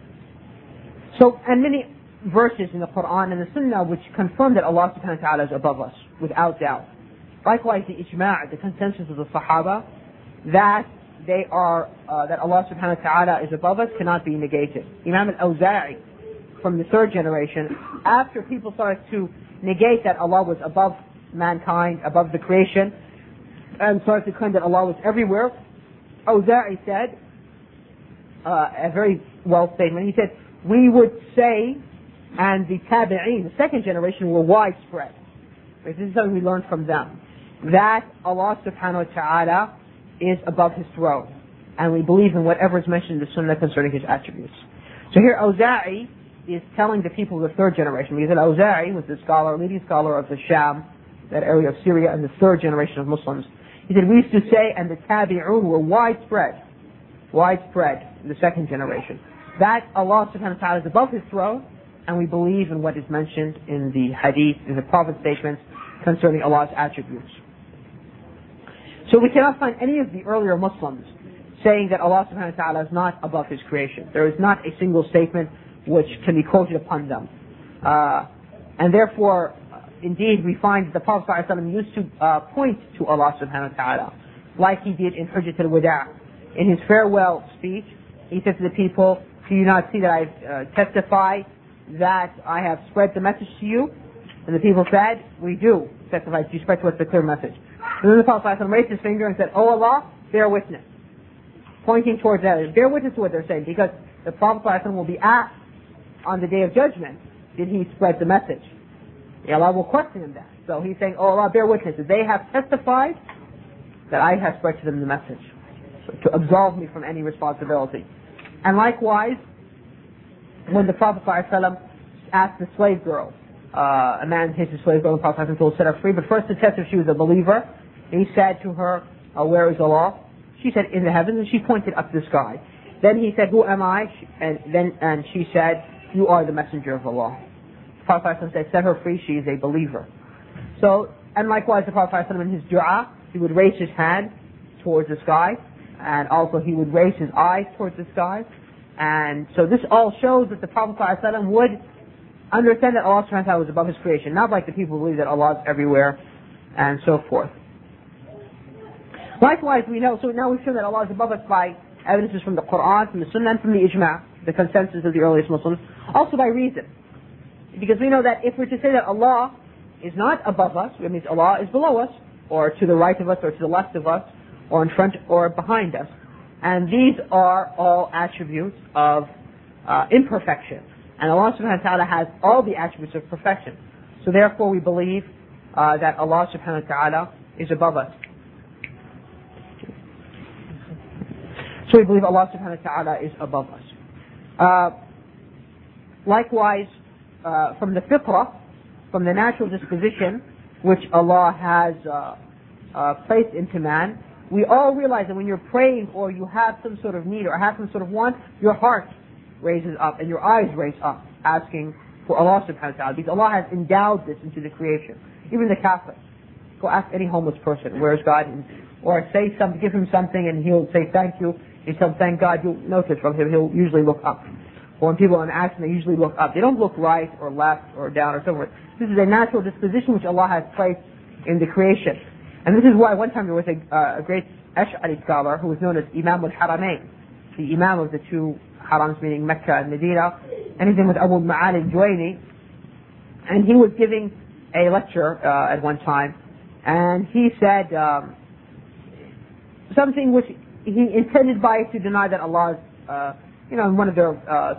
So, and many verses in the Quran and the Sunnah which confirm that Allah subhanahu wa ta'ala is above us, without doubt. Likewise, the ijma', the consensus of the Sahaba, that they are, that Allah subhanahu wa ta'ala is above us, cannot be negated. Imam al-Awza'i, from the third generation, after people started to negate that Allah was above mankind, above the creation, and started to claim that Allah was everywhere, Awza'i said, a very well statement, he said, we would say, and the tabi'een, the second generation, were widespread. This is something we learned from them, that Allah subhanahu wa ta'ala is above His throne. And we believe in whatever is mentioned in the Sunnah concerning His attributes. So here Awza'i is telling the people of the third generation, because Awza'i was the scholar, leading scholar of the Sham, that area of Syria, and the third generation of Muslims. He said, we used to say, and the tabi'un were widespread in the second generation, that Allah subhanahu wa ta'ala is above His throne, and we believe in what is mentioned in the hadith, in the Prophet's statements concerning Allah's attributes. So we cannot find any of the earlier Muslims saying that Allah subhanahu wa ta'ala is not above His creation. There is not a single statement which can be quoted upon them. And therefore, indeed, we find that the Prophet ﷺ used to point to Allah subhanahu wa ta'ala, like he did in Hujjat al-Wada'. In his farewell speech, he said to the people, do you not see that I testify that I have spread the message to you? And the people said, we do testify that you spread to us the clear message. And then the Prophet ﷺ raised his finger and said, oh Allah, bear witness. Pointing towards that, bear witness to what they're saying, because the Prophet ﷺ will be asked on the Day of Judgment, did he spread the message? Allah will question him that. So he's saying, oh Allah, bear witness. They have testified that I have spread to them the message, so to absolve me from any responsibility. And likewise, when the Prophet ﷺ asked the slave girl, a man hit his slave girl, the Prophet ﷺ told her to set her free, but first to test if she was a believer, he said to her, where is Allah? She said, in the heavens, and she pointed up to the sky. Then he said, who am I? And she said, you are the messenger of Allah. The Prophet ﷺ said, set her free, she is a believer. So, and likewise the Prophet ﷺ in his dua, he would raise his hand towards the sky, and also he would raise his eyes towards the sky. And so this all shows that the Prophet ﷺ would understand that Allah subhanahu wa ta'ala was above His creation, not like the people who believe that Allah is everywhere, and so forth. Likewise, we know, so now we've shown that Allah is above us by evidences from the Quran, from the Sunnah, and from the Ijma', the consensus of the earliest Muslims, also by reason. Because we know that if we're to say that Allah is not above us, it means Allah is below us, or to the right of us, or to the left of us, or in front or behind us. And these are all attributes of imperfection. And Allah subhanahu wa ta'ala has all the attributes of perfection. So therefore we believe that Allah subhanahu wa ta'ala is above us. So we believe Allah subhanahu wa ta'ala is above us. Likewise, from the fitrah, from the natural disposition which Allah has placed into man, we all realize that when you're praying or you have some sort of need or have some sort of want, your heart raises up and your eyes raise up, asking for Allah subhanahu wa ta'ala, because Allah has endowed this into the creation. Even the Catholic. Go ask any homeless person, where is God? Or say something, give him something and he'll say thank you. He said thank God, you'll notice from him, he'll usually look up. Or when people are in action, they usually look up. They don't look right or left or down or somewhere. This is a natural disposition which Allah has placed in the creation. And this is why one time there was a great Ash'ari scholar who was known as Imam al-Haramain, the Imam of the two Harams, meaning Mecca and Medina, and his name was Abu al-Ma'ali al-Juwayni, and he was giving a lecture at one time, and he said something which he intended by it to deny that Allah is, in one of their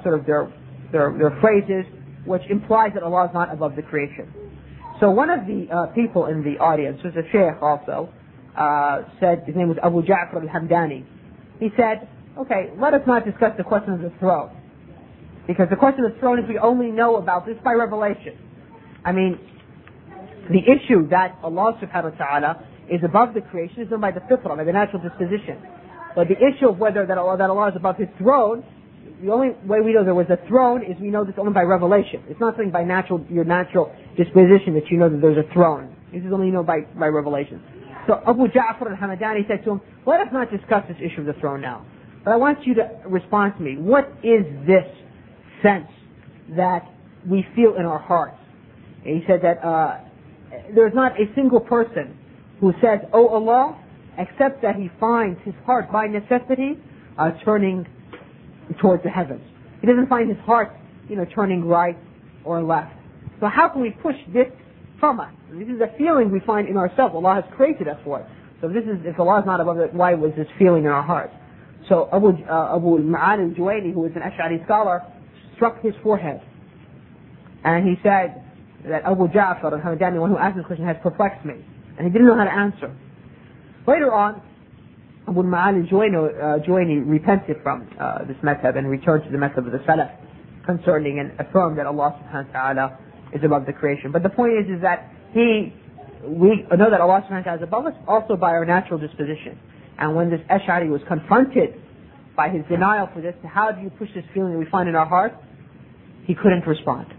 their phrases, which implies that Allah is not above the creation. So one of the people in the audience, was a sheikh also, said, his name was Abu Ja'far al-Hamdani. He said, okay, let us not discuss the question of the throne, because the question of the throne is we only know about this by revelation. I mean, the issue that Allah subhanahu wa ta'ala is above the creation is known by the fitrah, by the natural disposition. But the issue of whether that Allah is above His throne, the only way we know there was a throne is we know this only by revelation. It's not something by your natural disposition that you know that there's a throne. This is only known by revelation. So Abu Ja'far al-Hamadani said to him, let us not discuss this issue of the throne now. But I want you to respond to me. What is this sense that we feel in our hearts? And he said that there's not a single person who says, "Oh Allah," except that he finds his heart by necessity turning towards the heavens. He doesn't find his heart, turning right or left. So how can we push this from us? This is a feeling we find in ourselves. Allah has created us for it. So if Allah is not above it, why was this feeling in our hearts? So Abu al-Ma'ali al-Juwayni, who was an Ash'ari scholar, struck his forehead. And he said that Abu Ja'far al-Hamadani, the one who asked this question, has perplexed me. And he didn't know how to answer. Later on, Abu al-Ma'ali al-Juwayni repented from this madhab and returned to the madhab of the Salaf concerning and affirmed that Allah subhanahu wa ta'ala is above the creation. But the point is that we know that Allah subhanahu wa ta'ala is above us also by our natural disposition. And when this Ash'ari was confronted by his denial for this, how do you push this feeling that we find in our heart? He couldn't respond.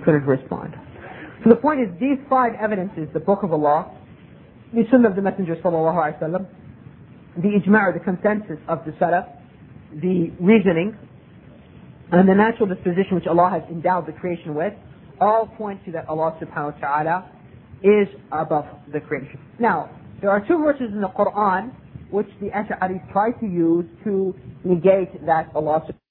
So the point is, these 5 evidences, the Book of Allah, the Sunnah of the Messenger sallallahu alaihi wasallam, the ijma', the consensus of the Salaf, the reasoning, and the natural disposition which Allah has endowed the creation with, all point to that Allah subhanahu wa ta'ala is above the creation. Now, there are 2 verses in the Quran which the Ash'aris try to use to negate that Allah subhanahu